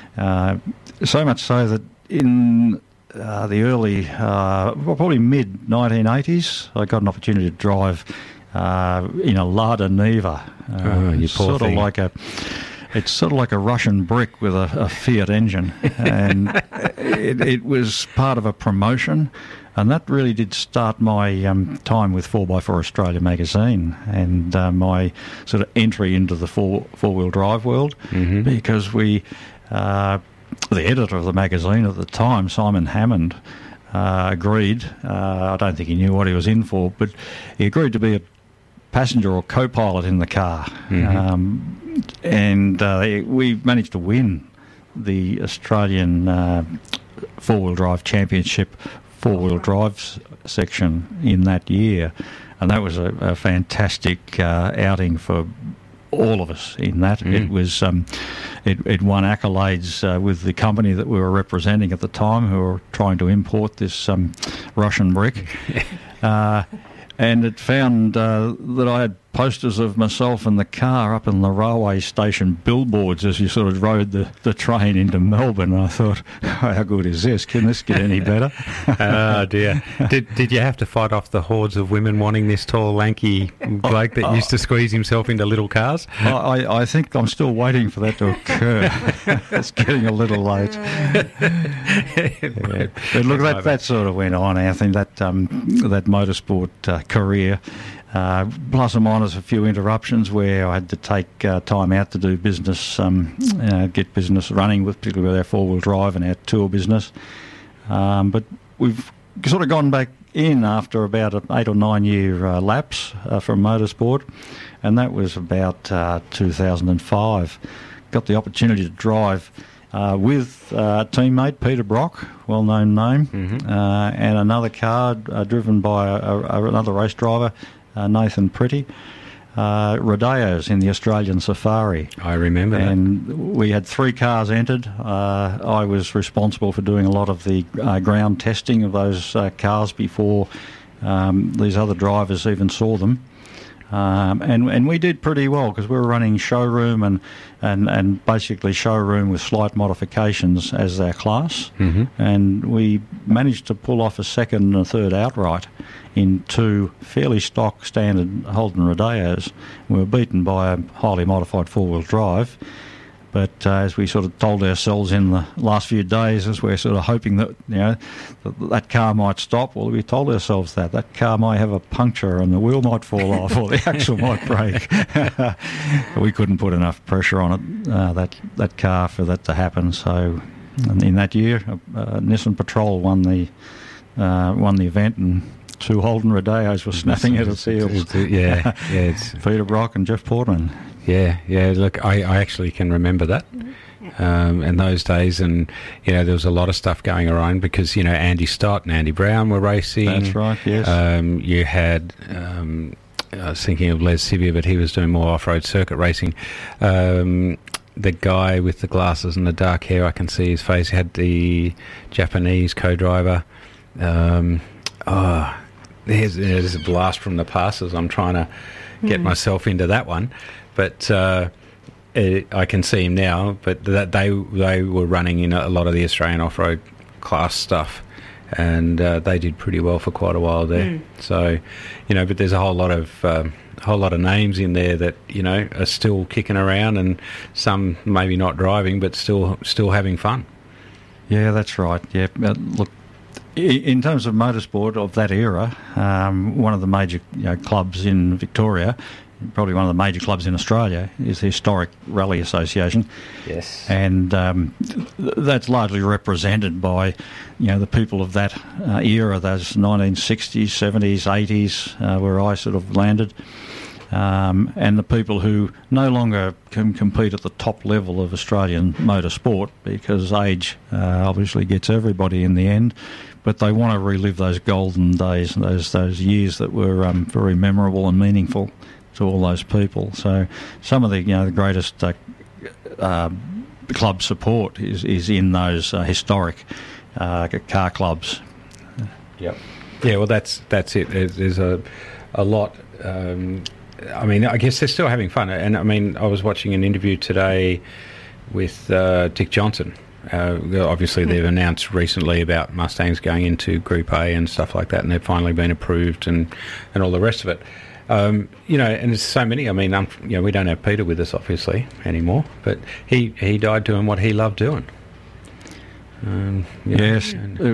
So much so that in the early, probably mid 1980s, I got an opportunity to drive in a Lada Niva. You poor thing. It's sort of like a Russian brick with a Fiat engine, and it was part of a promotion, and that really did start my time with 4x4 Australia magazine and my sort of entry into the four-wheel drive world, because the editor of the magazine at the time, Simon Hammond, agreed. I don't think he knew what he was in for, but he agreed to be a passenger or co-pilot in the car. And we managed to win the Australian four-wheel drive championship four-wheel drive section in that year, and that was a fantastic outing for all of us in that. It was it won accolades with the company that we were representing at the time, who were trying to import this Russian brick. And it found that I had posters of myself and the car up in the railway station billboards as you sort of rode the train into Melbourne. And I thought, how good is this? Can this get any better? Oh, dear. Did you have to fight off the hordes of women wanting this tall, lanky bloke that used to squeeze himself into little cars? I think I'm still waiting for that to occur. It's getting a little late. Yeah. But look, that sort of went on, Anthony, that motorsport career. Plus or minus a few interruptions where I had to take time out to do business, get business running, particularly with our four-wheel drive and our tour business. But we've sort of gone back in after about an 8 or 9 year lapse from motorsport, and that was about 2005. Got the opportunity to drive with a teammate, Peter Brock, well-known name, and another car driven by another race driver, Nathan Pretty, Rodeos in the Australian Safari. I remember that. And we had 3 cars entered. I was responsible for doing a lot of the ground testing of those cars before these other drivers even saw them. And we did pretty well because we were running showroom and basically showroom with slight modifications as our class. And we managed to pull off a second and a third outright in 2 fairly stock standard Holden Rodeos. We were beaten by a highly modified four-wheel drive. But as we sort of told ourselves in the last few days, as we're sort of hoping that that car might stop, well, we told ourselves that car might have a puncture and the wheel might fall off or the axle might break. We couldn't put enough pressure on it, that car, for that to happen. So in that year, Nissan Patrol won the event, and two Holden Rodeos were snapping at its heels. Yeah, it's Peter Brock and Jeff Portman. yeah. Look, I actually can remember that. In those days, and there was a lot of stuff going around because Andy Stott and Andy Brown were racing. That's right. Yes. You had I was thinking of Les Sivia, but he was doing more off-road circuit racing. The guy with the glasses and the dark hair, I can see his face. He had the Japanese co-driver. There's a blast from the past as I'm trying to get myself into that one, but. I can see him now, but that they were running in a lot of the Australian off-road class stuff, and they did pretty well for quite a while there. So, but there's a whole lot of names in there that are still kicking around, and some maybe not driving, but still having fun. Yeah, that's right. Yeah, look, in terms of motorsport of that era, one of the major clubs in Victoria. Probably one of the major clubs in Australia is the Historic Rally Association. Yes. And that's largely represented by, the people of that era, those 1960s, 70s, 80s, where I sort of landed, and the people who no longer can compete at the top level of Australian motorsport because age obviously gets everybody in the end. But they want to relive those golden days, those years that were very memorable and meaningful to all those people. So some of the the greatest club support is in those historic car clubs. Yep. Yeah. Well, that's it. There's a lot. I guess they're still having fun. And I was watching an interview today with Dick Johnson. Obviously, they've announced recently about Mustangs going into Group A and stuff like that, and they've finally been approved and all the rest of it. And there's so many. We don't have Peter with us obviously anymore, but he died doing what he loved doing. Yes,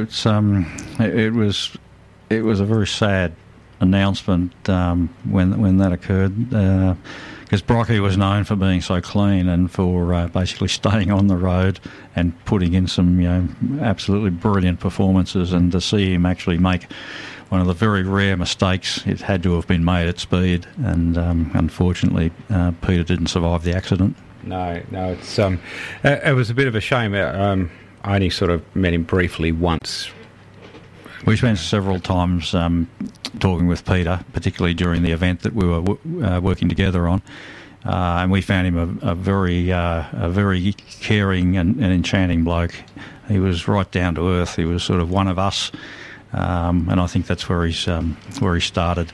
it was a very sad announcement when that occurred, because Brocky was known for being so clean and for basically staying on the road and putting in some absolutely brilliant performances, and to see him actually make one of the very rare mistakes, it had to have been made at speed, and unfortunately Peter didn't survive the accident. No, it's it was a bit of a shame. I only sort of met him briefly once. We spent several times talking with Peter, particularly during the event that we were working together on, and we found him a very caring and enchanting bloke. He was right down to earth. He was sort of one of us. And I think that's where he started.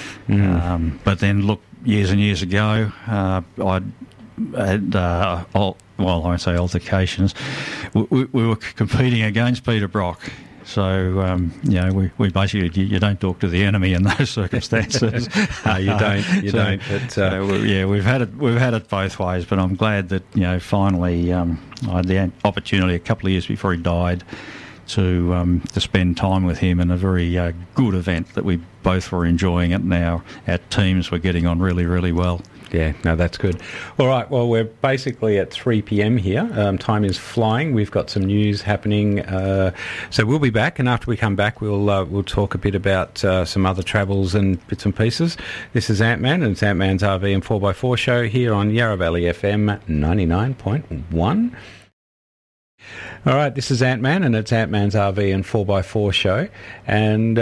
But then, look, years and years ago, I had, I won't say altercations. We were competing against Peter Brock. So, we basically, you don't talk to the enemy in those circumstances. No, you don't. But, we've had it both ways. But I'm glad that finally I had the opportunity a couple of years before he died to spend time with him in a very good event that we both were enjoying it, and our teams were getting on really, really well. Yeah, no, that's good. All right, well, we're basically at 3 p.m. here. Time is flying. We've got some news happening. So we'll be back, and after we come back, we'll talk a bit about some other travels and bits and pieces. This is Ant-Man, and it's Ant-Man's RV and 4x4 show here on Yarra Valley FM 99.1. All right, this is Ant-Man, and it's Ant-Man's RV and 4x4 show, and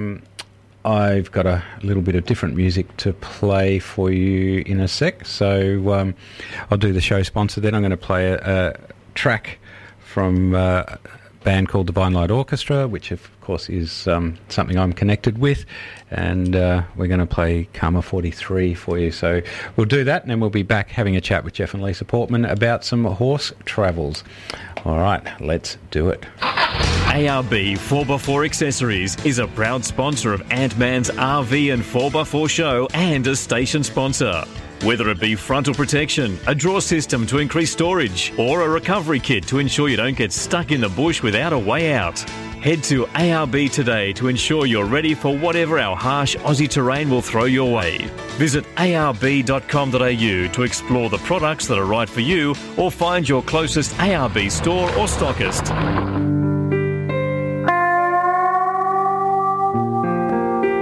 I've got a little bit of different music to play for you in a sec, so I'll do the show sponsor, then I'm going to play a track from a band called Divine Light Orchestra, which of course is something I'm connected with, and we're going to play Karma 43 for you. So we'll do that, and then we'll be back having a chat with Jeff and Lisa Portman about some horse travels. All right, let's do it. ARB 4x4 Accessories is a proud sponsor of Ant-Man's RV and 4x4 show and a station sponsor. Whether it be frontal protection, a draw system to increase storage, or a recovery kit to ensure you don't get stuck in the bush without a way out, head to ARB today to ensure you're ready for whatever our harsh Aussie terrain will throw your way. Visit arb.com.au to explore the products that are right for you, or find your closest ARB store or stockist.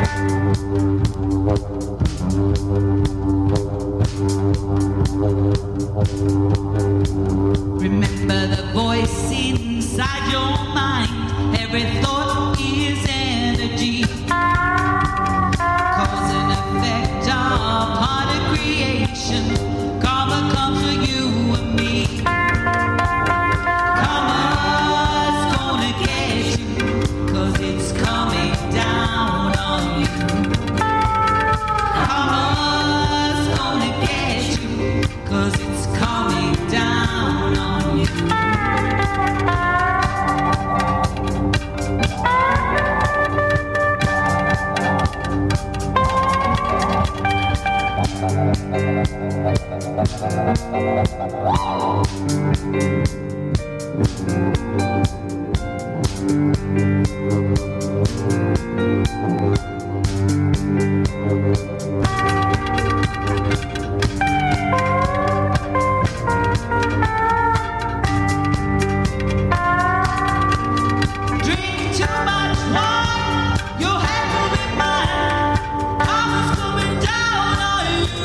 Remember the voice inside your mind. Every thought is energy. Cause and effect are part of creation. Karma comes for you and me. Karma's gonna get you. Cause it's coming down on you. Karma's gonna get you. Cause it's coming down on you. Drink too much wine, your head will be mine. Karma's coming down on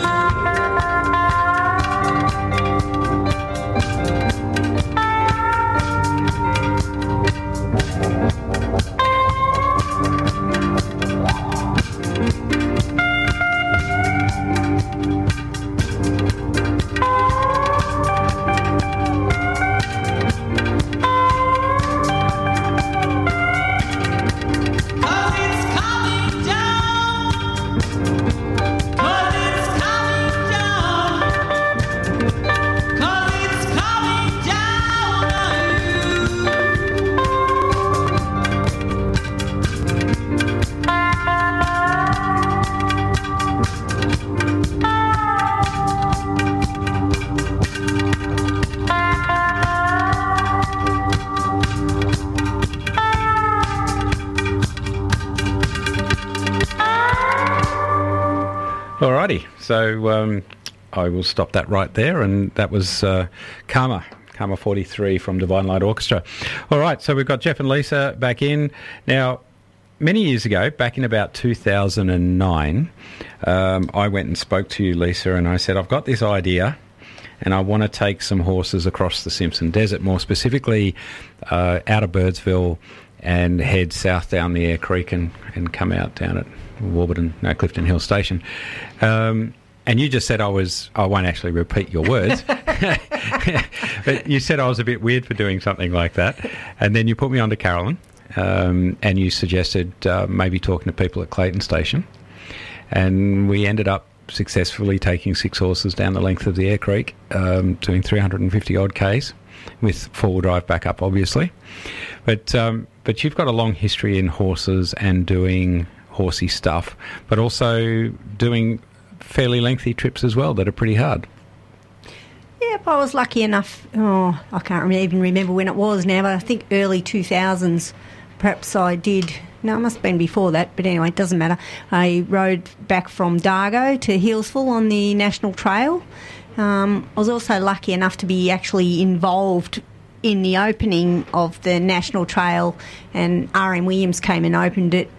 Cause it's coming down. Cause it's coming down. Cause it's coming down on Alrighty, so I will stop that right there, and that was Karma 43 from Divine Light Orchestra. All right, so we've got Jeff and Lisa back in. Now, many years ago, back in about 2009, I went and spoke to you, Lisa, and I said, I've got this idea, and I want to take some horses across the Simpson Desert, more specifically out of Birdsville, and head south down the Eyre Creek and come out down at Clifton Hill Station. And you just said I won't actually repeat your words, but you said I was a bit weird for doing something like that. And then you put me on to Carolyn, and you suggested maybe talking to people at Clayton Station. And we ended up successfully taking 6 horses down the length of the Eyre Creek, doing 350 odd Ks with four-wheel drive backup, obviously. But you've got a long history in horses and doing horsey stuff, but also doing fairly lengthy trips as well that are pretty hard. Yep, I was lucky enough. I can't even remember when it was now, but I think early 2000s. Perhaps I did. No, it must have been before that, but anyway, it doesn't matter. I rode back from Dargo to Healesville on the National Trail. I was also lucky enough to be actually involved in the opening of the National Trail, and R.M. Williams came and opened it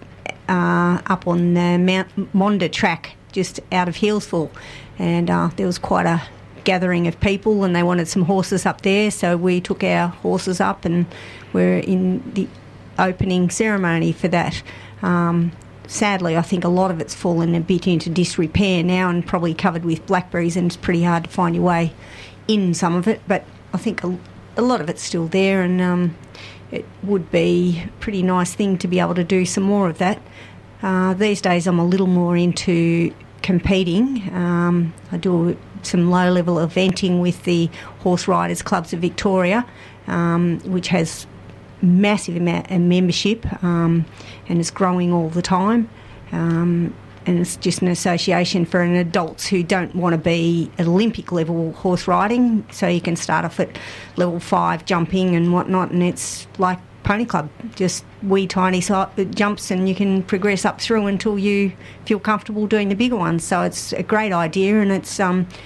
up on the Mount Monda track just out of Healesville, and there was quite a gathering of people, and they wanted some horses up there, so we took our horses up and we're in the opening ceremony for that. Sadly, I think a lot of it's fallen a bit into disrepair now and probably covered with blackberries, and it's pretty hard to find your way in some of it, but I think a lot of it's still there, and it would be a pretty nice thing to be able to do some more of that. These days I'm a little more into competing. I do some low-level eventing with the Horse Riders Clubs of Victoria, which has massive amount of membership, and it's growing all the time. And it's just an association for adults who don't want to be at Olympic level horse riding, so you can start off at level 5 jumping and whatnot, and it's like Pony Club, just wee tiny jumps, and you can progress up through until you feel comfortable doing the bigger ones. So it's a great idea, and it's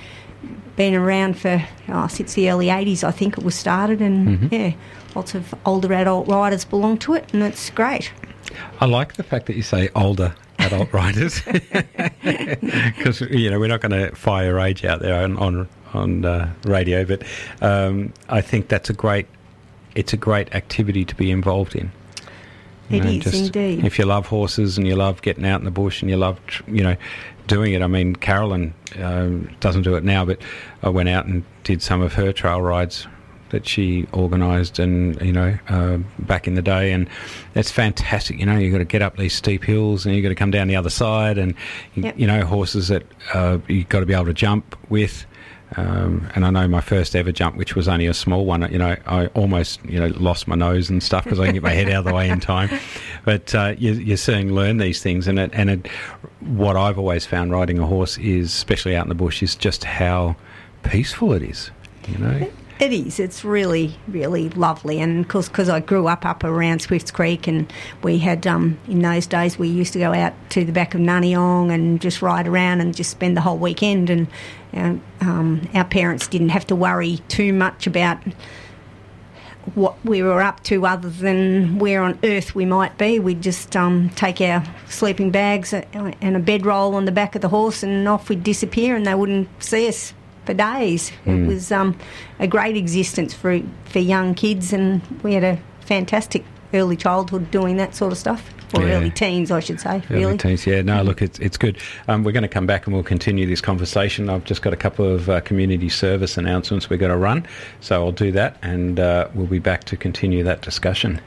been around for since the early 80s, I think it was started, and yeah, lots of older adult riders belong to it, and it's great. I like the fact that you say older adult riders, because we're not going to fire your age out there on radio. But I think it's a great activity to be involved in. It is indeed. If you love horses and you love getting out in the bush and you love doing it. I mean, Carolyn doesn't do it now, but I went out and did some of her trail rides that she organised, and back in the day, and it's fantastic. You've got to get up these steep hills and you've got to come down the other side, and horses that you've got to be able to jump with. And I know my first ever jump, which was only a small one, I almost lost my nose and stuff because I didn't get my head out of the way in time. But you soon learn these things, and what I've always found riding a horse is, especially out in the bush, is just how peaceful it is. It is. It's really, really lovely. And of course, because I grew up around Swifts Creek, and we had, in those days, we used to go out to the back of Nunnyong and just ride around and just spend the whole weekend. And our parents didn't have to worry too much about what we were up to other than where on earth we might be. We'd just take our sleeping bags and a bedroll on the back of the horse, and off we'd disappear, and they wouldn't see us for days. It was a great existence for young kids, and we had a fantastic early childhood doing that sort of stuff. Or early teens, I should say, really. Early teens, yeah. No, look, it's good. We're going to come back and we'll continue this conversation. I've just got a couple of community service announcements we've got to run, so I'll do that, and we'll be back to continue that discussion.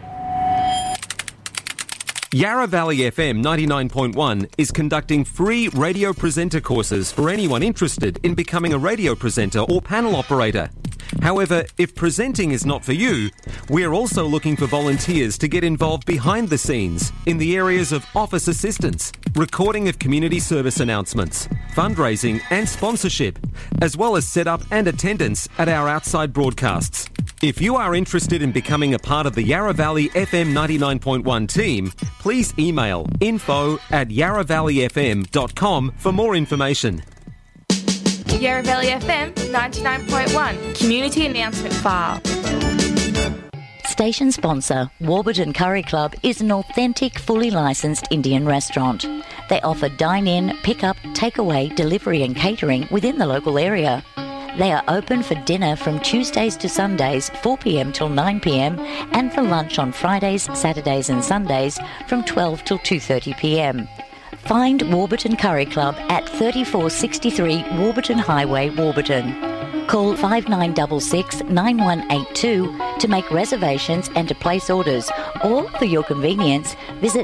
Yarra Valley FM 99.1 is conducting free radio presenter courses for anyone interested in becoming a radio presenter or panel operator. However, if presenting is not for you, we're also looking for volunteers to get involved behind the scenes in the areas of office assistance, recording of community service announcements, fundraising and sponsorship, as well as setup and attendance at our outside broadcasts. If you are interested in becoming a part of the Yarra Valley FM 99.1 team, please email info@yarravalleyfm.com for more information. Yarra Valley FM 99.1 Community Announcement File. Station sponsor Warburton Curry Club is an authentic, fully licensed Indian restaurant. They offer dine-in, pick-up, takeaway, delivery and catering within the local area. They are open for dinner from Tuesdays to Sundays, 4 p.m. till 9 p.m, and for lunch on Fridays, Saturdays and Sundays from 12 till 2:30 p.m. Find Warburton Curry Club at 3463 Warburton Highway, Warburton. Call 5966 9182 to make reservations and to place orders, or for your convenience, visit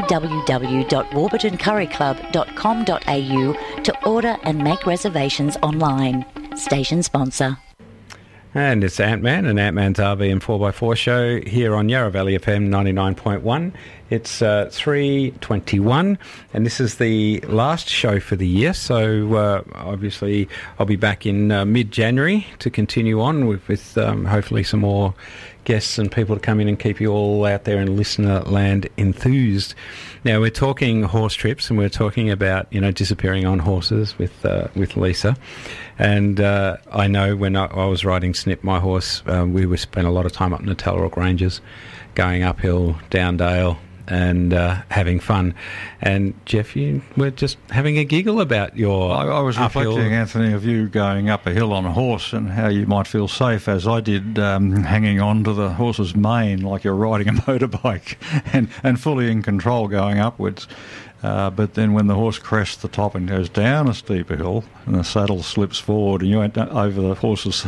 www.warburtoncurryclub.com.au to order and make reservations online. Station sponsor. And it's Ant-Man and Ant-Man's RV and 4x4 show here on Yarra Valley FM 99.1. It's 3:21, and this is the last show for the year, so obviously I'll be back in mid-January to continue on with hopefully some more guests and people to come in and keep you all out there in listener land enthused. Now, we're talking horse trips, and we're talking about, disappearing on horses with Lisa. And I know when I was riding Snip, my horse, we spent a lot of time up in the Tallerock Ranges, going uphill, down dale, and having fun. And Jeff, you were just having a giggle about your I was uphill. reflecting, Anthony, of you going up a hill on a horse and how you might feel safe, as I did, hanging on to the horse's mane like you're riding a motorbike, and fully in control going upwards. But then when the horse crests the top and goes down a steeper hill and the saddle slips forward and you went over the horse's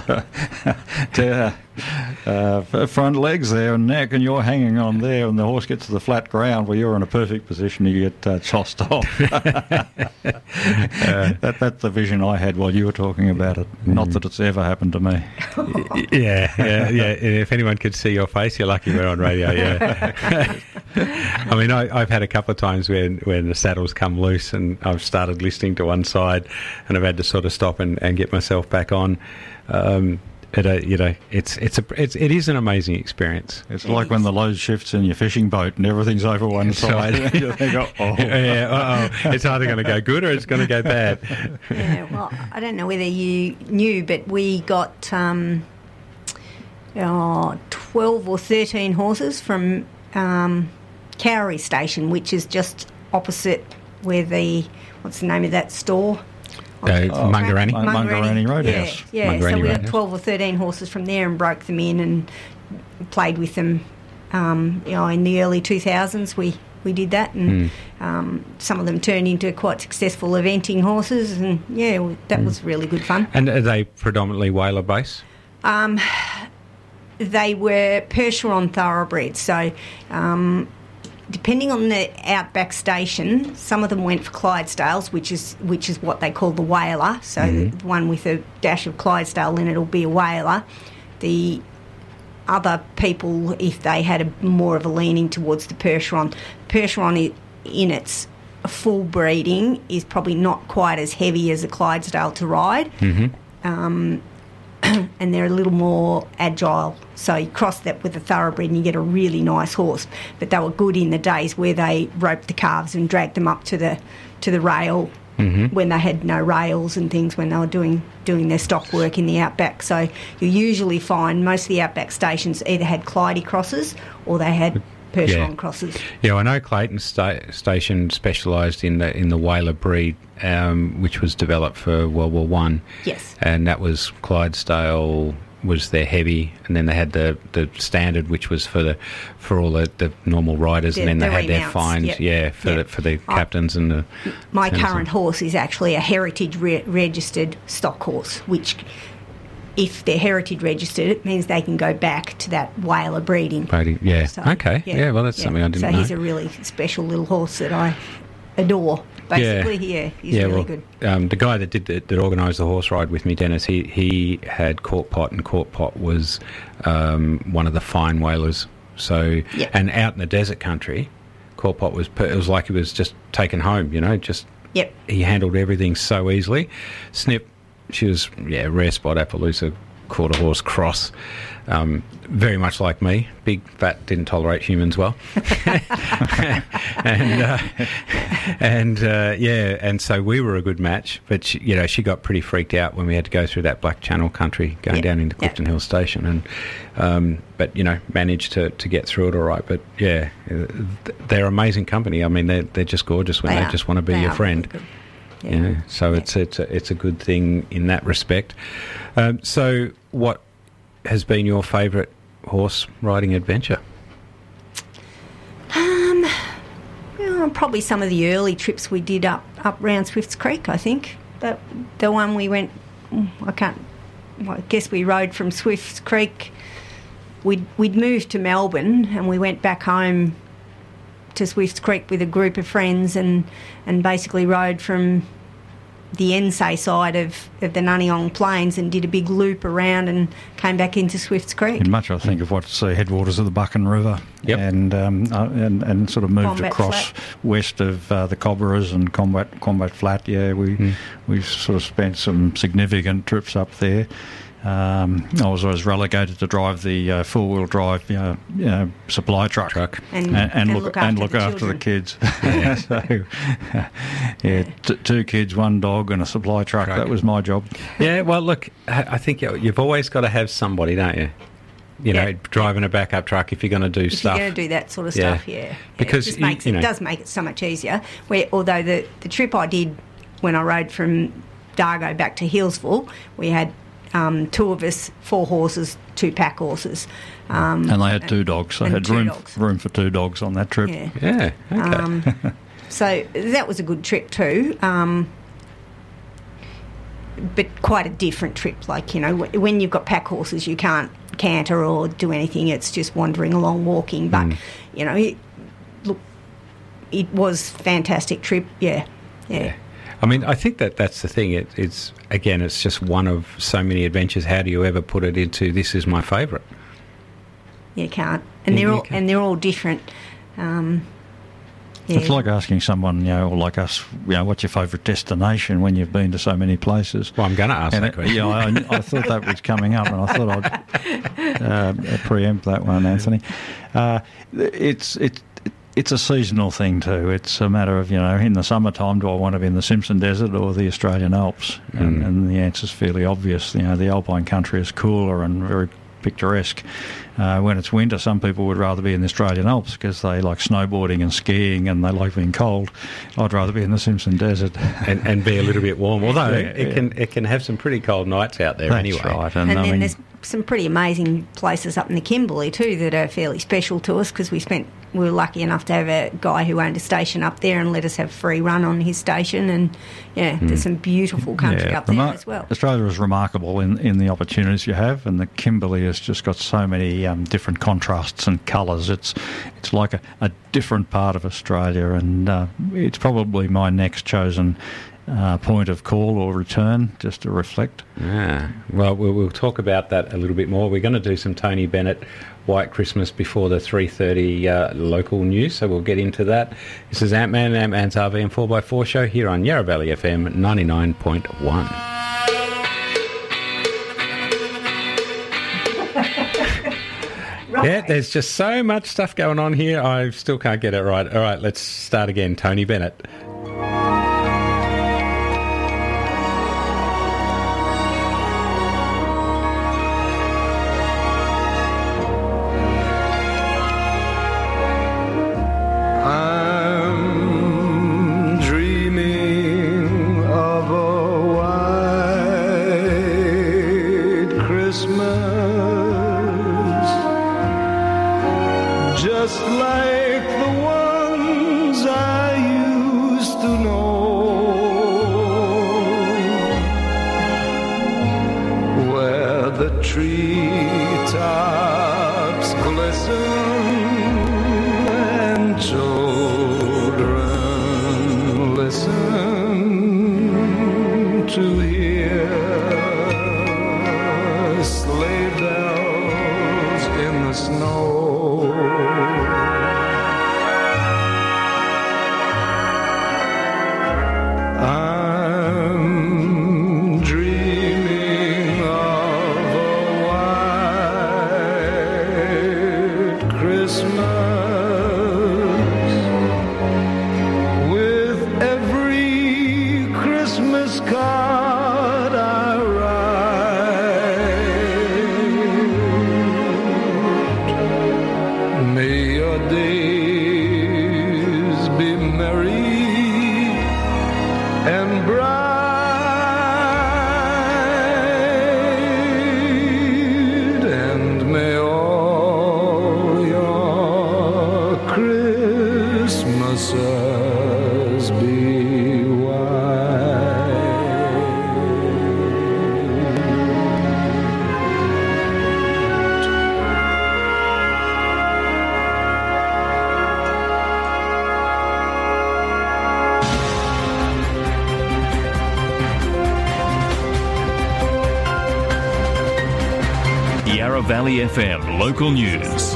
front legs there and neck, and you're hanging on there, and the horse gets to the flat ground where you're in a perfect position to get tossed off. That's the vision I had while you were talking about it. Not that it's ever happened to me. Yeah. If anyone could see your face, you're lucky we're on radio, yeah. I mean, I've had a couple of times when the saddles come loose and I've started listening to one side and I've had to sort of stop and get myself back on. It is an amazing experience. It's like when the load shifts in your fishing boat and everything's over one side. You think, it's either going to go good or it's going to go bad. Yeah, well, I don't know whether you knew, but we got 12 or 13 horses from Cowrie Station, which is just opposite where what's the name of that store? Mungarani. Mungarani Roadhouse. Yeah. Mungarani So we had Roadhouse. 12 or 13 horses from there and broke them in and played with them. In the early 2000s, we did that, and some of them turned into quite successful eventing horses, and that was really good fun. And are they predominantly Whaler base? They were Percheron thoroughbreds, so depending on the outback station, some of them went for Clydesdales, which is what they call the Whaler. So the one with a dash of Clydesdale in it'll be a Whaler. The other people, if they had more of a leaning towards the Percheron, in its full breeding is probably not quite as heavy as a Clydesdale to ride. And they're a little more agile. So you cross that with a thoroughbred and you get a really nice horse. But they were good in the days where they roped the calves and dragged them up to the rail when they had no rails and things, when they were doing their stock work in the outback. So you usually find most of the outback stations either had Clydie crosses or they had Percheron crosses. Yeah, I know Clayton Station specialised in the Whaler breed, which was developed for World War One. Yes. And that was Clydesdale was their heavy, and then they had the standard, which was for all the normal riders, and then they had their fines, for the captains and the. My current horse is actually a heritage registered stock horse, which, if they're heritage registered, it means they can go back to that Whaler breeding. Yeah. So, okay. Yeah. Well, that's something I didn't know. So he's a really special little horse that I adore. Basically, he's really good. The guy that organised the horse ride with me, Dennis, he had Cork Pot, and Cork Pot was one of the fine Whalers. So, and out in the desert country, Cork Pot it was like he was just taken home. He handled everything so easily. Snip, she was rare spot Appaloosa quarter horse cross. Very much like me, big, fat, didn't tolerate humans well, and so we were a good match. But she got pretty freaked out when we had to go through that Black Channel country going down into Clifton Hill Station, and but managed to get through it all right. But they're amazing company. I mean, they're just gorgeous when they just want to be your friend. Really so it's a good thing in that respect. So what has been your favourite horse riding adventure? Probably some of the early trips we did up round Swifts Creek. I think the one we went. I guess we rode from Swifts Creek. We'd moved to Melbourne and we went back home to Swifts Creek with a group of friends and basically rode from the Ensay side of the Nuniong Plains and did a big loop around and came back into Swifts Creek. Much I think of what's the headwaters of the Buchan River, and sort of moved Combat across Flat. west of the Cobberas and Combat Flat. Yeah, we sort of spent some significant trips up there. I was always relegated to drive the four-wheel drive, supply truck. And look after the kids. So, 2 kids, 1 dog, and a supply truck. That was my job. Yeah, well, look, I think you've always got to have somebody, don't you? Driving a backup truck if you're going to do stuff. If you're going to do that sort of stuff, because it just it does make it so much easier. Although the trip I did when I rode from Dargo back to Hillsville, we had 2 of us, 4 horses, 2 pack horses. And they had 2 dogs. So they had room for 2 dogs on that trip. Yeah, okay. So that was a good trip too. But quite a different trip. Like, when you've got pack horses, you can't canter or do anything. It's just wandering along, walking. But, it was a fantastic trip. Yeah. I mean, I think that's the thing. It's just one of so many adventures. How do you ever put it into this is my favourite? You can't, and they're all different. It's like asking someone, or like us, what's your favourite destination when you've been to so many places? Well, I'm going to ask that question. I thought that was coming up, and I thought I'd preempt that one, Anthony. It's a seasonal thing too. It's a matter of, in the summertime, do I want to be in the Simpson Desert or the Australian Alps? And the answer's fairly obvious. The Alpine country is cooler and very picturesque. When it's winter, some people would rather be in the Australian Alps because they like snowboarding and skiing and they like being cold. I'd rather be in the Simpson Desert and be a little bit warm. Although Yeah, it can have some pretty cold nights out there That's anyway. right. And I then mean, there's some pretty amazing places up in the Kimberley too that are fairly special to us because we were lucky enough to have a guy who owned a station up there and let us have a free run on his station, and there's some beautiful country up there as well. Australia is remarkable in the opportunities you have, and the Kimberley has just got so many different contrasts and colours. It's like a different part of Australia, and it's probably my next chosen point of call or return, just to reflect. Well, we'll talk about that a little bit more. We're going to do some Tony Bennett White Christmas before the 3:30 local news, so we'll get into that. This is Ant-Man, Ant-Man's RV and 4x4 show here on Yarra Valley FM 99.1. Yeah, there's just so much stuff going on here, I still can't get it right. All right, let's start again. Tony Bennett. I'm dreaming of a white Christmas, just like the ones I used to know, where the treetops glisten and children listen to hear sleigh bells in the snow. I'm dreaming of a white Christmas, with every Christmas card I write. May your days be merry and bright, and may all your Christmases be Yarra Valley FM local news.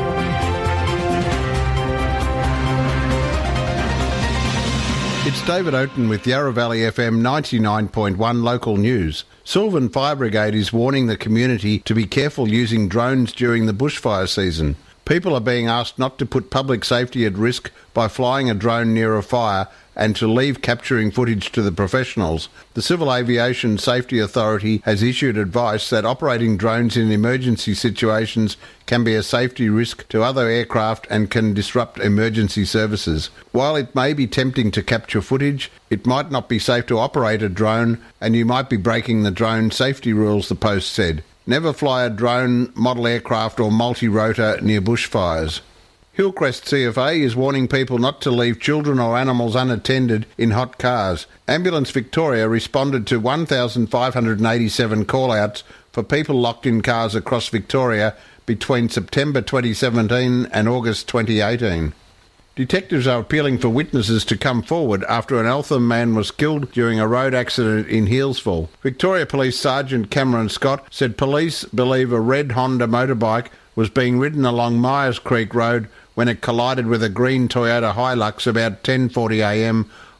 It's David Oaten with Yarra Valley FM 99.1 local news. Sylvan Fire Brigade is warning the community to be careful using drones during the bushfire season. People are being asked not to put public safety at risk by flying a drone near a fire and to leave capturing footage to the professionals. The Civil Aviation Safety Authority has issued advice that operating drones in emergency situations can be a safety risk to other aircraft and can disrupt emergency services. While it may be tempting to capture footage, it might not be safe to operate a drone, and you might be breaking the drone safety rules, the post said. Never fly a drone, model aircraft or multi-rotor near bushfires. Hillcrest CFA is warning people not to leave children or animals unattended in hot cars. Ambulance Victoria responded to 1,587 call-outs for people locked in cars across Victoria between September 2017 and August 2018. Detectives are appealing for witnesses to come forward after an Eltham man was killed during a road accident in Healesville. Victoria Police Sergeant Cameron Scott said police believe a red Honda motorbike was being ridden along Myers Creek Road when it collided with a green Toyota Hilux about 10:40 a.m.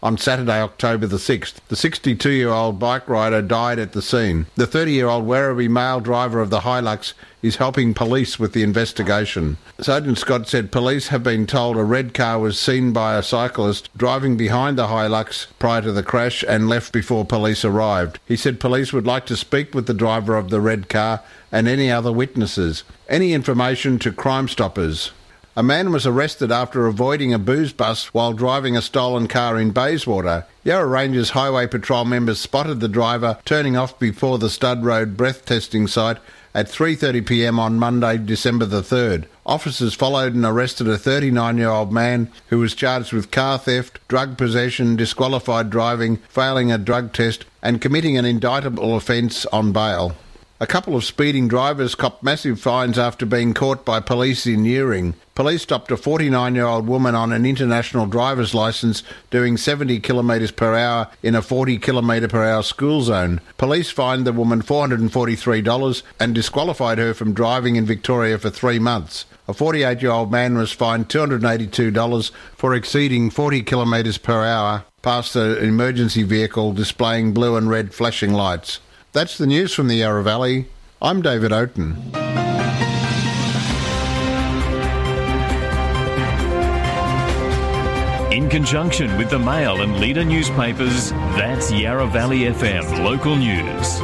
on Saturday, October the 6th. The 62-year-old bike rider died at the scene. The 30-year-old Werribee male driver of the Hilux is helping police with the investigation. Sergeant Scott said police have been told a red car was seen by a cyclist driving behind the Hilux prior to the crash and left before police arrived. He said police would like to speak with the driver of the red car and any other witnesses. Any information to Crime Stoppers. A man was arrested after avoiding a booze bus while driving a stolen car in Bayswater. Yarra Rangers Highway Patrol members spotted the driver turning off before the Stud Road breath testing site at 3:30pm on Monday, December the 3rd. Officers followed and arrested a 39-year-old man who was charged with car theft, drug possession, disqualified driving, failing a drug test and committing an indictable offence on bail. A couple of speeding drivers copped massive fines after being caught by police in Nearing. Police stopped a 49-year-old woman on an international driver's licence doing 70 kilometres per hour in a 40 kilometre per hour school zone. Police fined the woman $443 and disqualified her from driving in Victoria for 3 months. A 48-year-old man was fined $282 for exceeding 40 kilometres per hour past an emergency vehicle displaying blue and red flashing lights. That's the news from the Yarra Valley. I'm David Oaten. In conjunction with the Mail and Leader newspapers, that's Yarra Valley FM local news.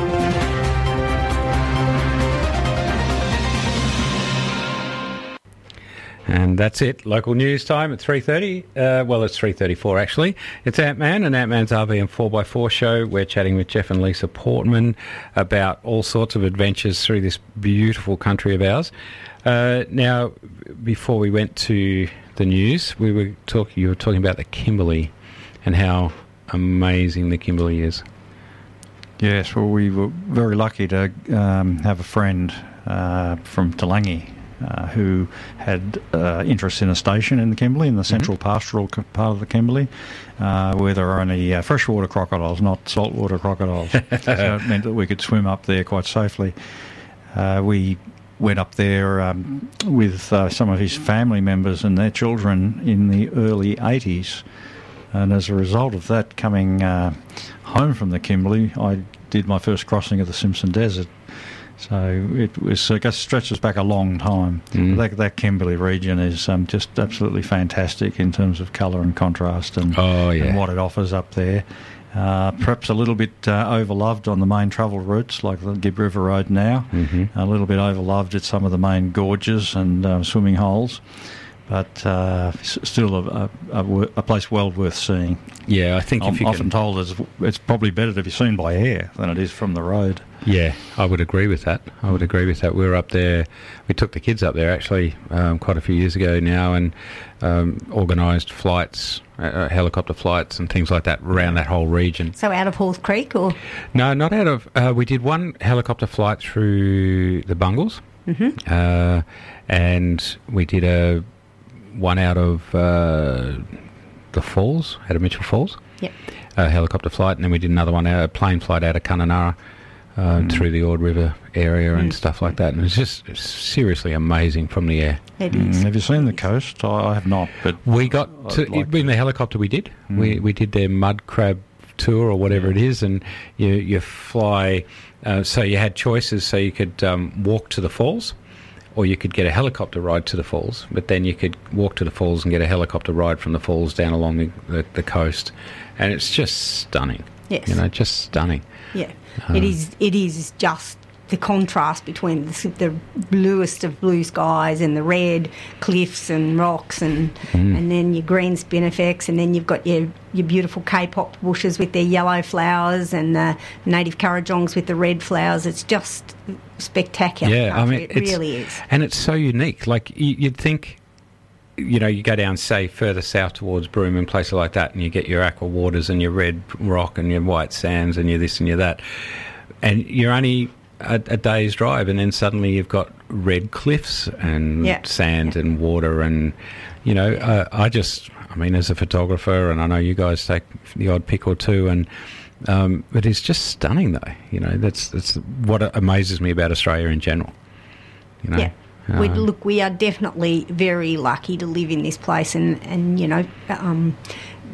And that's it. Local news time at 3:30. Well, it's 3:34 actually. It's Ant-Man and Ant-Man's RV and 4x4 show. We're chatting with Jeff and Lisa Portman about all sorts of adventures through this beautiful country of ours. Now, before we went to the news, you were talking about the Kimberley and how amazing the Kimberley is. Yes, well, we were very lucky to have a friend from Talangi who had interest in a station in the Kimberley, in the central pastoral part of the Kimberley, where there are only freshwater crocodiles, not saltwater crocodiles. So it meant that we could swim up there quite safely. We went up there with some of his family members and their children in the early 80s. And as a result of that, coming home from the Kimberley, I did my first crossing of the Simpson Desert. So it stretches back a long time. That Kimberley region is just absolutely fantastic in terms of colour and contrast and what it offers up there. Perhaps a little bit overloved on the main travel routes like the Gibb River Road now. A little bit overloved at some of the main gorges and swimming holes. But still a place well worth seeing. Yeah, I think I'm often told it's probably better to be seen by air than it is from the road. Yeah, I would agree with that. We were up there. We took the kids up there actually quite a few years ago now, and organised flights, helicopter flights and things like that around that whole region. So out of Halls Creek, or no, not out of. We did one helicopter flight through the Bungles, and we did one out of the Falls, out of Mitchell Falls. Yep. A helicopter flight, and then we did another one, a plane flight out of Kununurra. Through the Ord River area and stuff like that, and it's just seriously amazing from the air. It is. Have you seen the coast? I have not, but we got in the helicopter. We did. We did their mud crab tour or whatever it is, and you fly. So you had choices. So you could walk to the falls, or you could get a helicopter ride to the falls. But then you could walk to the falls and get a helicopter ride from the falls down along the coast, and it's just stunning. Yes. Just stunning. Yeah. It is just the contrast between the bluest of blue skies and the red cliffs and rocks and then your green spinifex, and then you've got your beautiful K-pop bushes with their yellow flowers and the native currajongs with the red flowers. It's just spectacular. Yeah, I mean, it really is. And it's so unique. Like you'd think, you go down, say, further south towards Broome and places like that, and you get your aqua waters and your red rock and your white sands and your this and your that. And you're only a day's drive, and then suddenly you've got red cliffs and sand and water. And, I mean, as a photographer, and I know you guys take the odd pic or two, and but it's just stunning, though. That's what amazes me about Australia in general. Yeah. We are definitely very lucky to live in this place, and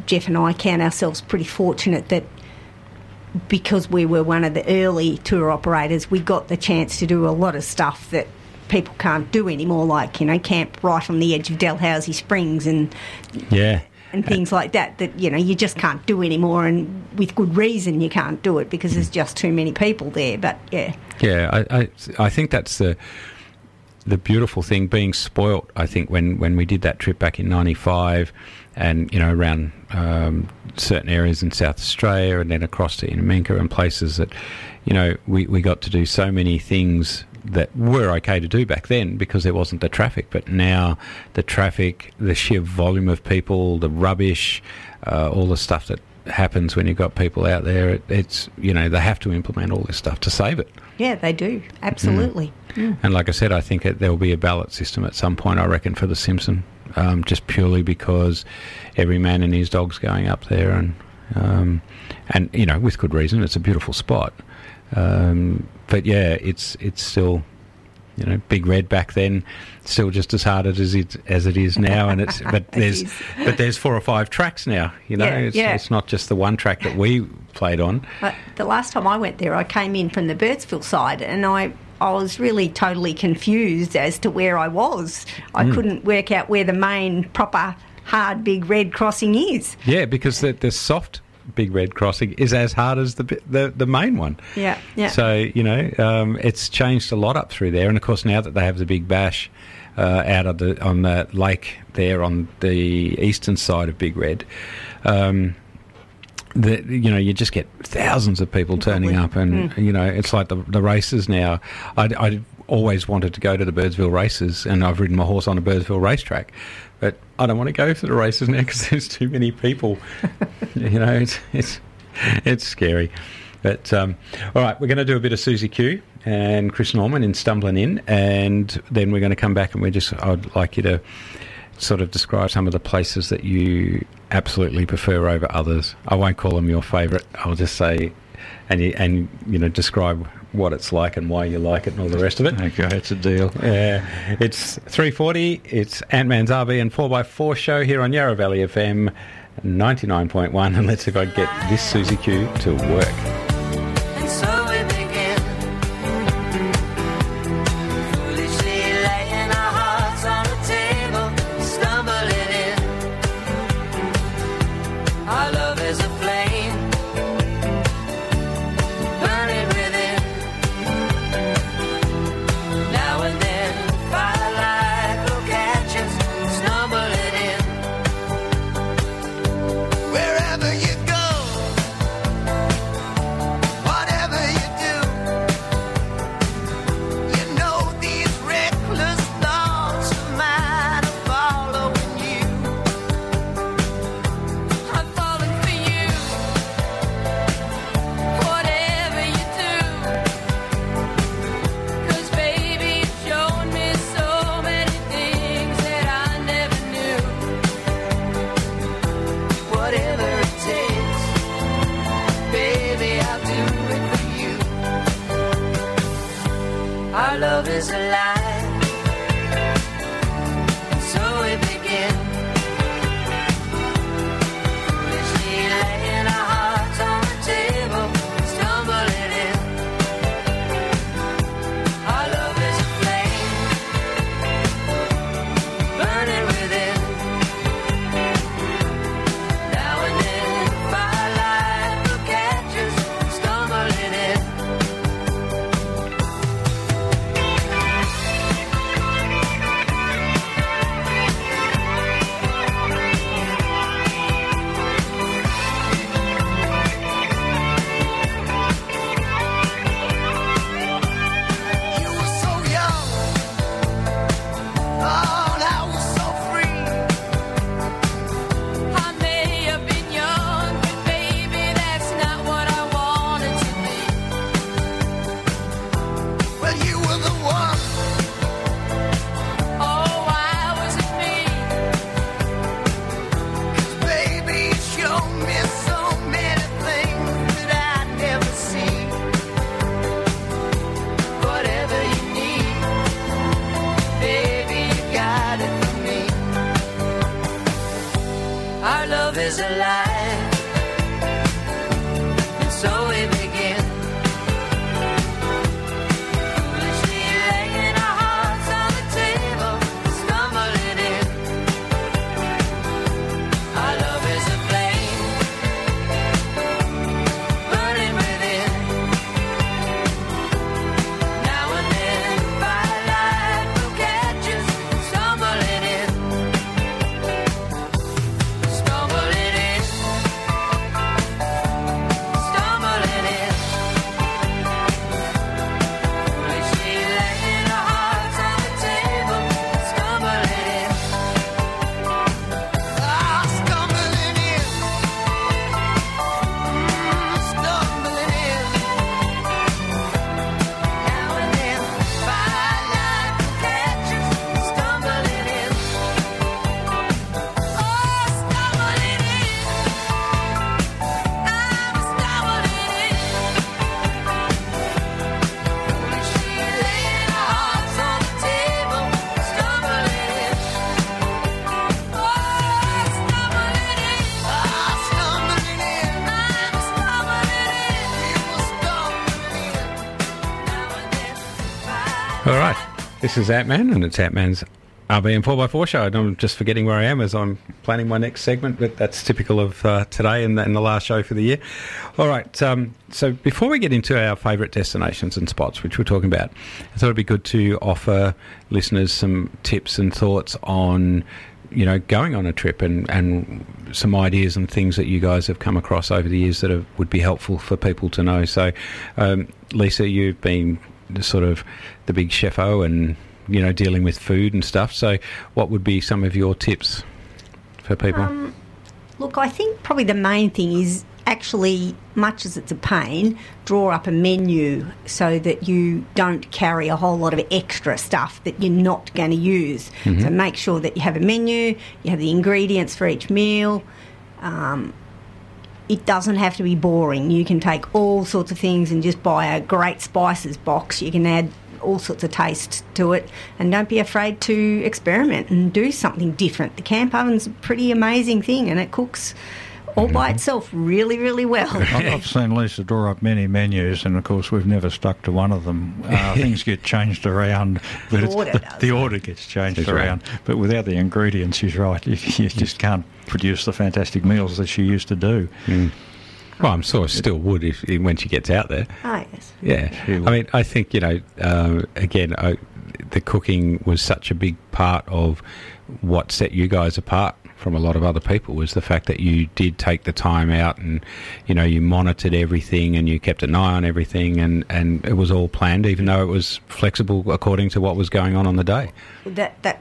Jeff and I count ourselves pretty fortunate that because we were one of the early tour operators, we got the chance to do a lot of stuff that people can't do anymore, like, camp right on the edge of Dalhousie Springs and things like that you just can't do anymore, and with good reason you can't do it because there's just too many people there. But I think that's the beautiful thing, being spoilt. I think when we did that trip back in '95, and around certain areas in South Australia, and then across to Inaminka and places that we got to do so many things that were okay to do back then because there wasn't the traffic. But now the traffic, the sheer volume of people, the rubbish, all the stuff that happens when you've got people out there, it's they have to implement all this stuff to save it. Yeah, they do. Absolutely. And like I said, I think there will be a ballot system at some point, I reckon, for the Simpson, just purely because every man and his dog's going up there, and with good reason. It's a beautiful spot. But yeah, it's still, Big Red back then, still just as hard as it is now, and there's 4 or 5 tracks now. It's not just the one track that we played on. But the last time I went there, I came in from the Birdsville side, and I was really totally confused as to where I was. I couldn't work out where the main proper hard Big Red crossing is. Yeah, because the soft Big Red crossing is as hard as the main one. Yeah. So it's changed a lot up through there, and of course now that they have the Big Bash out on the lake there on the eastern side of Big Red, you just get thousands of people turning up, and it's like the races now. I always wanted to go to the Birdsville races, and I've ridden my horse on a Birdsville racetrack, but I don't want to go to the races now because there's too many people. It's scary. But all right, we're going to do a bit of Susie Q and Chris Norman in Stumbling In, and then we're going to come back and I'd like you to sort of describe some of the places that you absolutely prefer over others. I won't call them your favourite. I'll just say, and describe what it's like and why you like it and all the rest of it. Okay, it's a deal. It's 3:40. It's Ant-Man's RV and 4x4 show here on Yarra Valley FM 99.1, and let's go get this Susie Q to work. And so we begin, foolishly laying our hearts on the table, stumbling in. Our love is a flame, burning within. Now and then, firelight will catch us, stumbling in. Wherever you go, whatever you do, you know these reckless thoughts of mine are following you. I'm falling for you, whatever you do. 'Cause baby, you've shown me so many things that I never knew. Whatever it takes, baby, I'll do it for you. Our love is alive, and so we begin. Foolishly laying our hearts on the table, stumbling in. Our love is a flame, burning within. Now and then, firelight will catch us, stumbling in. All right, this is Ant-Man, and it's Ant-Man's RBM 4x4 show. And I'm just forgetting where I am as I'm planning my next segment, but that's typical of today and the last show for the year. All right, so before we get into our favourite destinations and spots, which we're talking about, I thought it'd be good to offer listeners some tips and thoughts on, you know, going on a trip and some ideas and things that you guys have come across over the years that would be helpful for people to know. So, Lisa, you've been sort of the big chef-o and, you know, dealing with food and stuff. So what would be some of your tips for people? Look, I think probably the main thing is actually, much as it's a pain, draw up a menu so that you don't carry a whole lot of extra stuff that you're not going to use. Mhm. So make sure that you have a menu, you have the ingredients for each meal. It doesn't have to be boring. You can take all sorts of things and just buy a great spices box. You can add all sorts of taste to it, and don't be afraid to experiment and do something different. The camp oven's a pretty amazing thing, and it cooks all by itself really, really well. I've seen Lisa draw up many menus, and of course we've never stuck to one of them. Things get changed around, but the order gets changed That's around. But without the ingredients, she's right. You just can't produce the fantastic meals that she used to do. Well, I'm sure still would when she gets out there. Oh, yes. Yeah. I mean, I think, you know, again, the cooking was such a big part of what set you guys apart from a lot of other people, was the fact that you did take the time out and, you know, you monitored everything and you kept an eye on everything, and it was all planned, even though it was flexible according to what was going on the day. That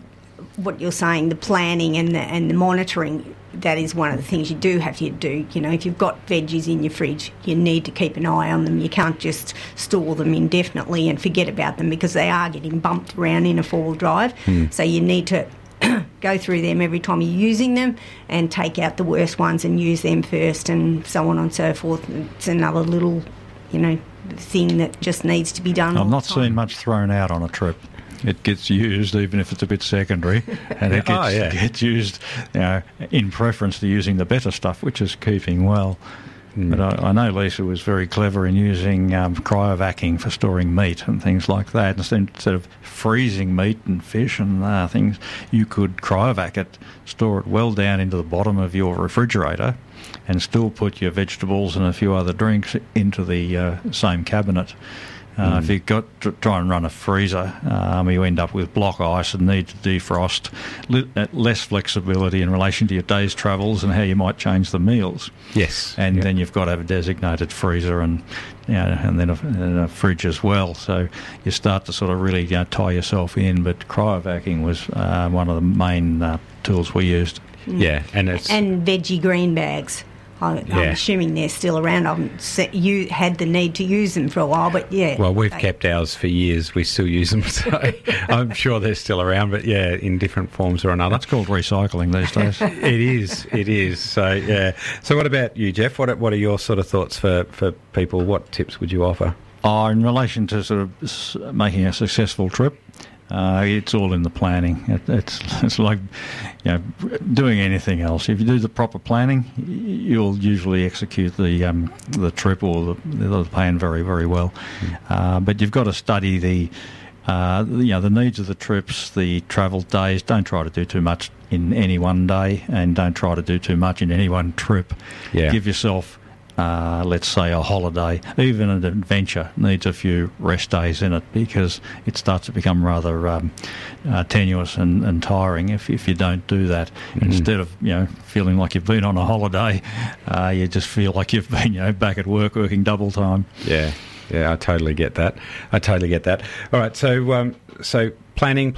what you're saying, the planning and the monitoring, that is one of the things you do have to do. You know, if you've got veggies in your fridge, you need to keep an eye on them. You can't just store them indefinitely and forget about them, because they are getting bumped around in a four-wheel drive. So you need to go through them every time you're using them and take out the worst ones and use them first, and so on and so forth. It's another little, you know, thing that just needs to be done. I've not seen much thrown out on a trip. It gets used, even if it's a bit secondary, and it gets used, you know, in preference to using the better stuff, which is keeping well. But I know Lisa was very clever in using cryovacking for storing meat and things like that. Instead of freezing meat and fish and things, you could cryovac it, store it well down into the bottom of your refrigerator, and still put your vegetables and a few other drinks into the same cabinet. If you try and run a freezer, you end up with block ice and need to defrost, less flexibility in relation to your day's travels and how you might change the meals. Yes, and then you've got to have a designated freezer and, you know, and then a fridge as well. So you start to sort of really tie yourself in. But cryovacking was one of the main tools we used. Yeah, and veggie green bags. I'm assuming they're still around. You had the need to use them for a while, but yeah. Well, we've kept ours for years. We still use them, so I'm sure they're still around, but yeah, in different forms or another. It's called recycling these days. It is. So, yeah. So what about you, Jeff? What are your sort of thoughts for people? What tips would you offer? In relation to sort of making a successful trip, it's all in the planning. It's like, you know, doing anything else. If you do the proper planning, you'll usually execute the trip or the plan very, very well. But you've got to study the needs of the trips, the travel days. Don't try to do too much in any one day, and don't try to do too much in any one trip. Yeah. Give yourself, let's say, a holiday. Even an adventure needs a few rest days in it, because it starts to become rather tenuous and tiring if you don't do that. Instead of, you know, feeling like you've been on a holiday, you just feel like you've been, you know, back at work working double time. Yeah, I totally get that. All right, so planning.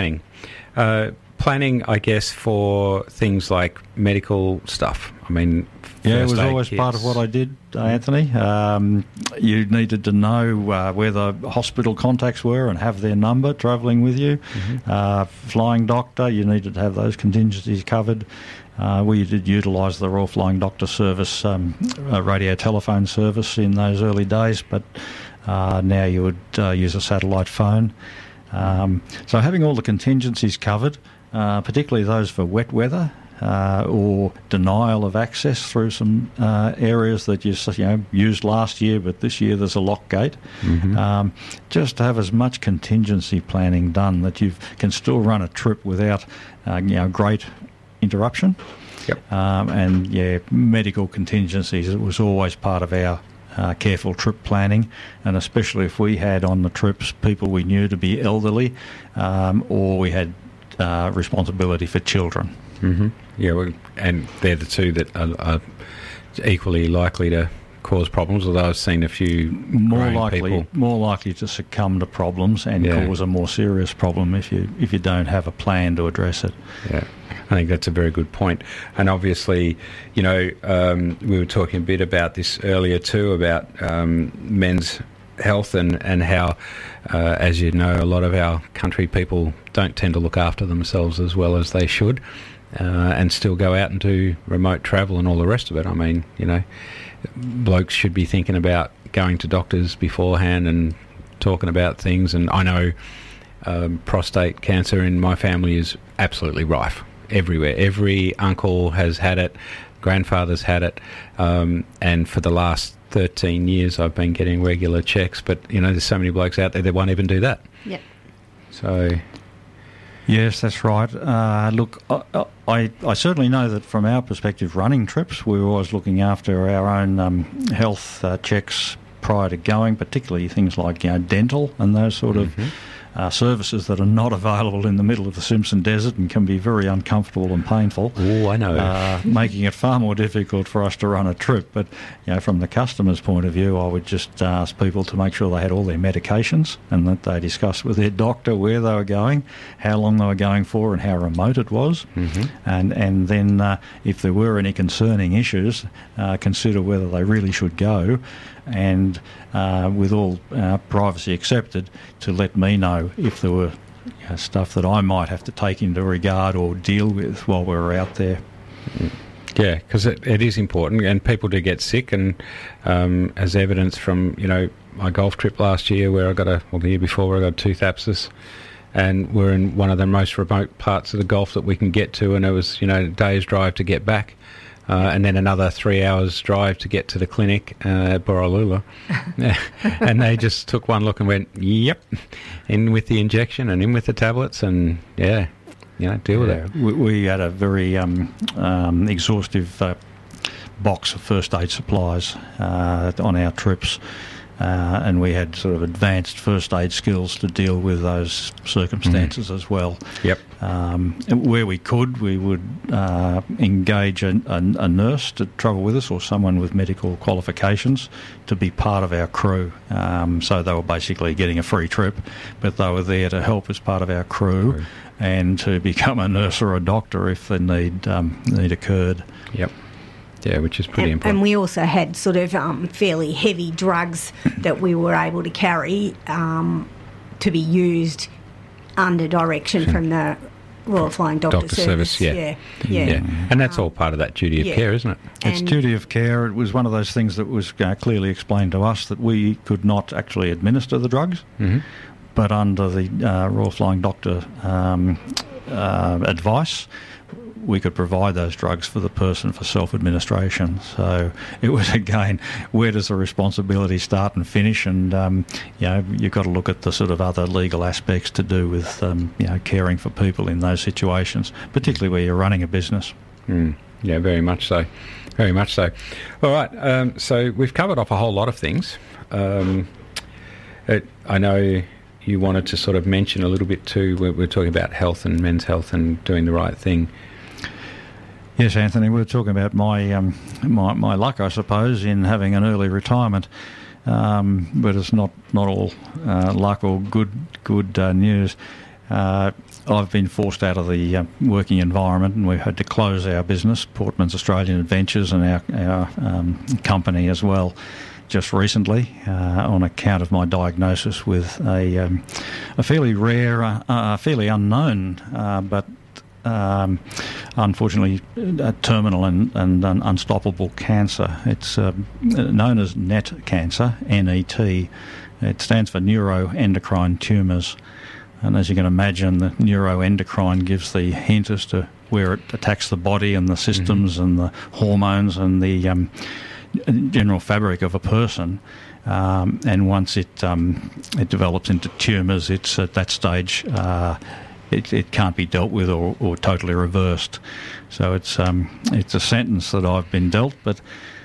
Planning, I guess, for things like medical stuff. I mean, yeah, it was always part of what I did, Anthony. You needed to know where the hospital contacts were and have their number travelling with you. Flying doctor, you needed to have those contingencies covered. We did utilise the Royal Flying Doctor Service radio telephone service in those early days, but now you would use a satellite phone. So having all the contingencies covered, particularly those for wet weather, or denial of access through some areas that you used last year, but this year there's a lock gate. Just to have as much contingency planning done that you can still run a trip without great interruption. Medical contingencies, it was always part of our careful trip planning, and especially if we had on the trips people we knew to be elderly, or we had responsibility for children. And they're the two that are equally likely to cause problems, although I've seen a few more likely to succumb to problems and cause a more serious problem if you don't have a plan to address it. I think that's a very good point. And obviously, we were talking a bit about this earlier too, about men's health and how, as you know, a lot of our country people don't tend to look after themselves as well as they should, and still go out and do remote travel and all the rest of it. I mean, blokes should be thinking about going to doctors beforehand and talking about things. And I know prostate cancer in my family is absolutely rife everywhere. Every uncle has had it, grandfather's had it, and for the last 13 years I've been getting regular checks, but there's so many blokes out there that won't even do that. So yes, that's right. Look, I certainly know that from our perspective, running trips, we're always looking after our own health checks prior to going, particularly things like dental and those sort of services that are not available in the middle of the Simpson Desert and can be very uncomfortable and painful. Oh, I know. Making it far more difficult for us to run a trip. But from the customer's point of view, I would just ask people to make sure they had all their medications and that they discussed with their doctor where they were going, how long they were going for and how remote it was. And then if there were any concerning issues, consider whether they really should go, and with all privacy accepted, to let me know if there were stuff that I might have to take into regard or deal with while we were out there. Yeah, because it is important, and people do get sick, and as evidence from my golf trip last year where the year before where I got a tooth abscess, and we're in one of the most remote parts of the Gulf that we can get to, and it was a day's drive to get back. And then another 3 hours drive to get to the clinic at Borroloola. And they just took one look and went, yep, in with the injection and in with the tablets, and deal with it. We had a very exhaustive box of first aid supplies on our trips. And we had sort of advanced first aid skills to deal with those circumstances as well. Where we could, we would engage a nurse to travel with us, or someone with medical qualifications to be part of our crew. So they were basically getting a free trip, but they were there to help as part of our crew and to become a nurse or a doctor if the need occurred. Yeah, which is pretty important. And we also had sort of fairly heavy drugs that we were able to carry to be used under direction from the Royal Flying Doctor Service. Yeah. And that's all part of that duty of care, isn't it? It's duty of care. It was one of those things that was clearly explained to us that we could not actually administer the drugs, but under the Royal Flying Doctor advice, we could provide those drugs for the person for self-administration. So it was, again, where does the responsibility start and finish? And, you've got to look at the sort of other legal aspects to do with, caring for people in those situations, particularly where you're running a business. Yeah, very much so. Very much so. All right, so we've covered off a whole lot of things. I know you wanted to sort of mention a little bit too, we're talking about health and men's health and doing the right thing. Yes, Anthony, we were talking about my luck, I suppose, in having an early retirement, but it's not all luck or good news. I've been forced out of the working environment, and we've had to close our business, Portman's Australian Adventures, and our company as well, just recently, on account of my diagnosis with a fairly rare, fairly unknown, but unfortunately terminal and unstoppable cancer. It's known as NET cancer, N-E-T. It stands for neuroendocrine tumours. And as you can imagine, the neuroendocrine gives the hint as to where it attacks the body and the systems and the hormones and the general fabric of a person. And once it develops into tumours, it's at that stage it can't be dealt with or totally reversed. So it's a sentence that I've been dealt, but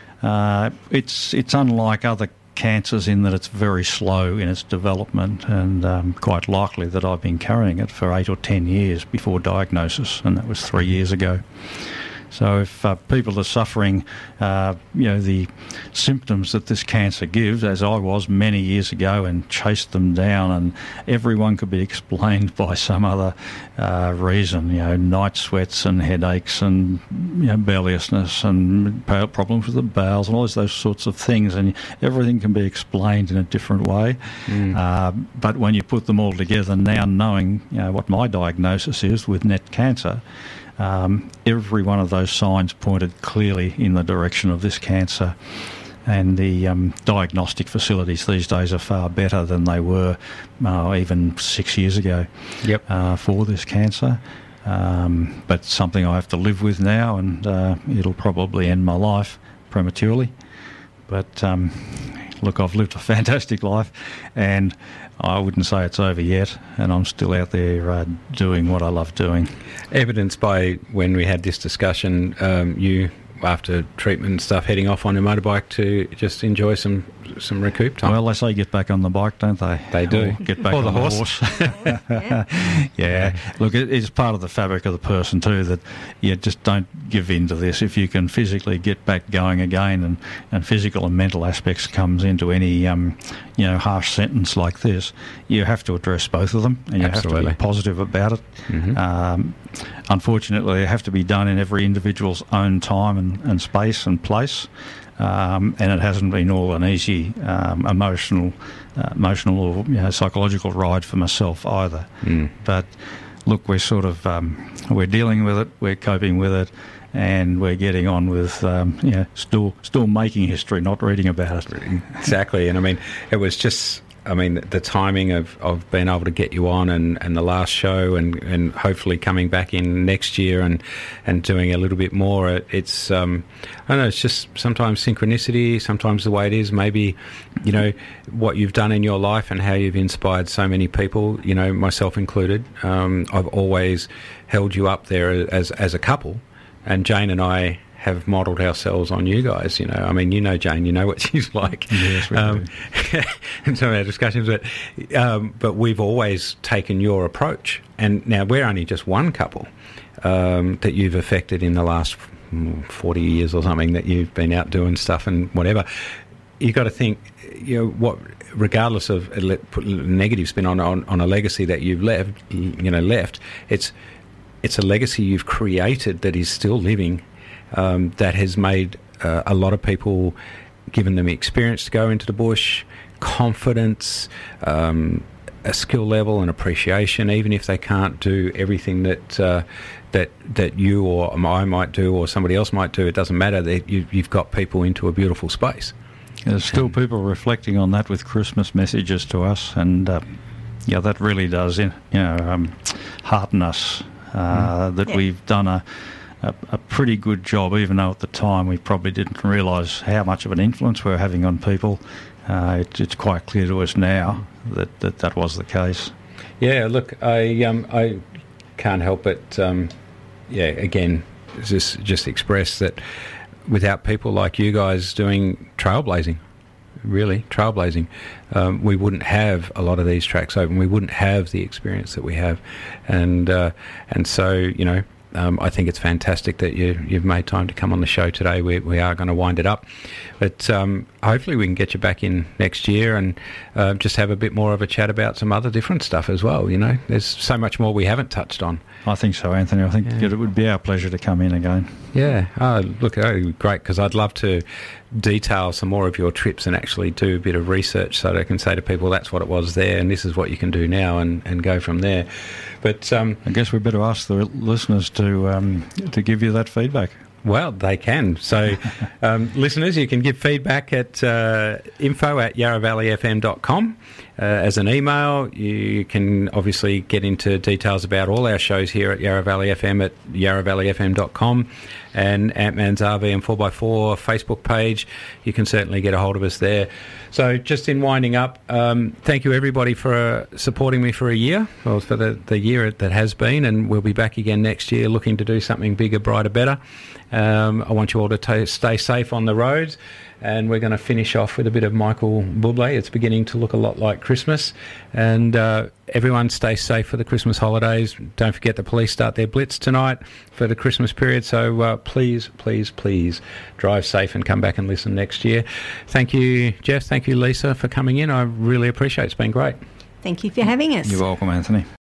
it's unlike other cancers in that it's very slow in its development, and quite likely that I've been carrying it for 8 or 10 years before diagnosis, and that was 3 years ago. So if people are suffering, the symptoms that this cancer gives, as I was many years ago and chased them down, and everyone could be explained by some other reason, night sweats and headaches and biliousness and problems with the bowels and all those sorts of things, and everything can be explained in a different way. But when you put them all together, now knowing what my diagnosis is with NET cancer, every one of those signs pointed clearly in the direction of this cancer, and the diagnostic facilities these days are far better than they were even 6 years ago for this cancer. But something I have to live with now, and it'll probably end my life prematurely. But look, I've lived a fantastic life, and I wouldn't say it's over yet, and I'm still out there doing what I love doing. Evidenced by when we had this discussion, you, after treatment and stuff, heading off on your motorbike to just enjoy some recoup time. Well, they say get back on the bike, don't they? They do. Or get back on the horse. Yeah. Look, it's part of the fabric of the person too, that you just don't give in to this. If you can physically get back going again, and physical and mental aspects comes into any harsh sentence like this, you have to address both of them, and you have to be positive about it. Unfortunately, it have to be done in every individual's own time and space and place. And it hasn't been all an easy emotional or psychological ride for myself either. But look, we're sort of we're dealing with it, we're coping with it, and we're getting on with still making history, not reading about it. Exactly, and I mean, it was just. The timing of being able to get you on and the last show and hopefully coming back in next year and doing a little bit more. It's I don't know, it's just sometimes synchronicity, sometimes the way it is. Maybe, what you've done in your life and how you've inspired so many people, myself included. I've always held you up there as a couple, and Jane and I have modelled ourselves on you guys, Jane, you know what she's like. Yes, we do. In some of our discussions, but we've always taken your approach, and now we're only just one couple that you've affected in the last 40 years or something, that you've been out doing stuff and whatever. You've got to think, regardless of negative spin on a legacy that you've left, it's a legacy you've created that is still living. That has made a lot of people, given them experience to go into the bush, confidence, a skill level and appreciation, even if they can't do everything that you or I might do or somebody else might do. It doesn't matter. You've got people into a beautiful space. There's still people reflecting on that with Christmas messages to us, and that really does hearten us that we've done a pretty good job, even though at the time we probably didn't realise how much of an influence we were having on people. It's quite clear to us now that was the case. Yeah, look, I can't help but, again, just express that without people like you guys doing trailblazing, we wouldn't have a lot of these tracks open. We wouldn't have the experience that we have, and so I think it's fantastic that you've made time to come on the show today. We are going to wind it up, but hopefully we can get you back in next year and just have a bit more of a chat about some other different stuff as well. There's so much more we haven't touched on. I think so, Anthony. I think it would be our pleasure to come in again. Yeah. Look, that would be great, because I'd love to detail some more of your trips and actually do a bit of research so that I can say to people, that's what it was there and this is what you can do now, and go from there. But I guess we better ask the listeners to give you that feedback. Well, they can. So, listeners, you can give feedback at info@yarravalleyfm.com, as an email. You can obviously get into details about all our shows here at Yarra Valley FM at yarravalleyfm.com, and Ant-Man's RV and 4x4 Facebook page. You can certainly get a hold of us there. So just in winding up, thank you everybody for supporting me for a year, or for the year that has been, and we'll be back again next year looking to do something bigger, brighter, better. I want you all to stay safe on the roads, and we're going to finish off with a bit of Michael Bublé. It's beginning to look a lot like Christmas, and everyone stay safe for the Christmas holidays. Don't forget the police start their blitz tonight for the Christmas period, so please, please, please drive safe and come back and listen next year. Thank you, Jeff. Thank you, Lisa, for coming in. I really appreciate it. It's been great. Thank you for having us. You're welcome, Anthony.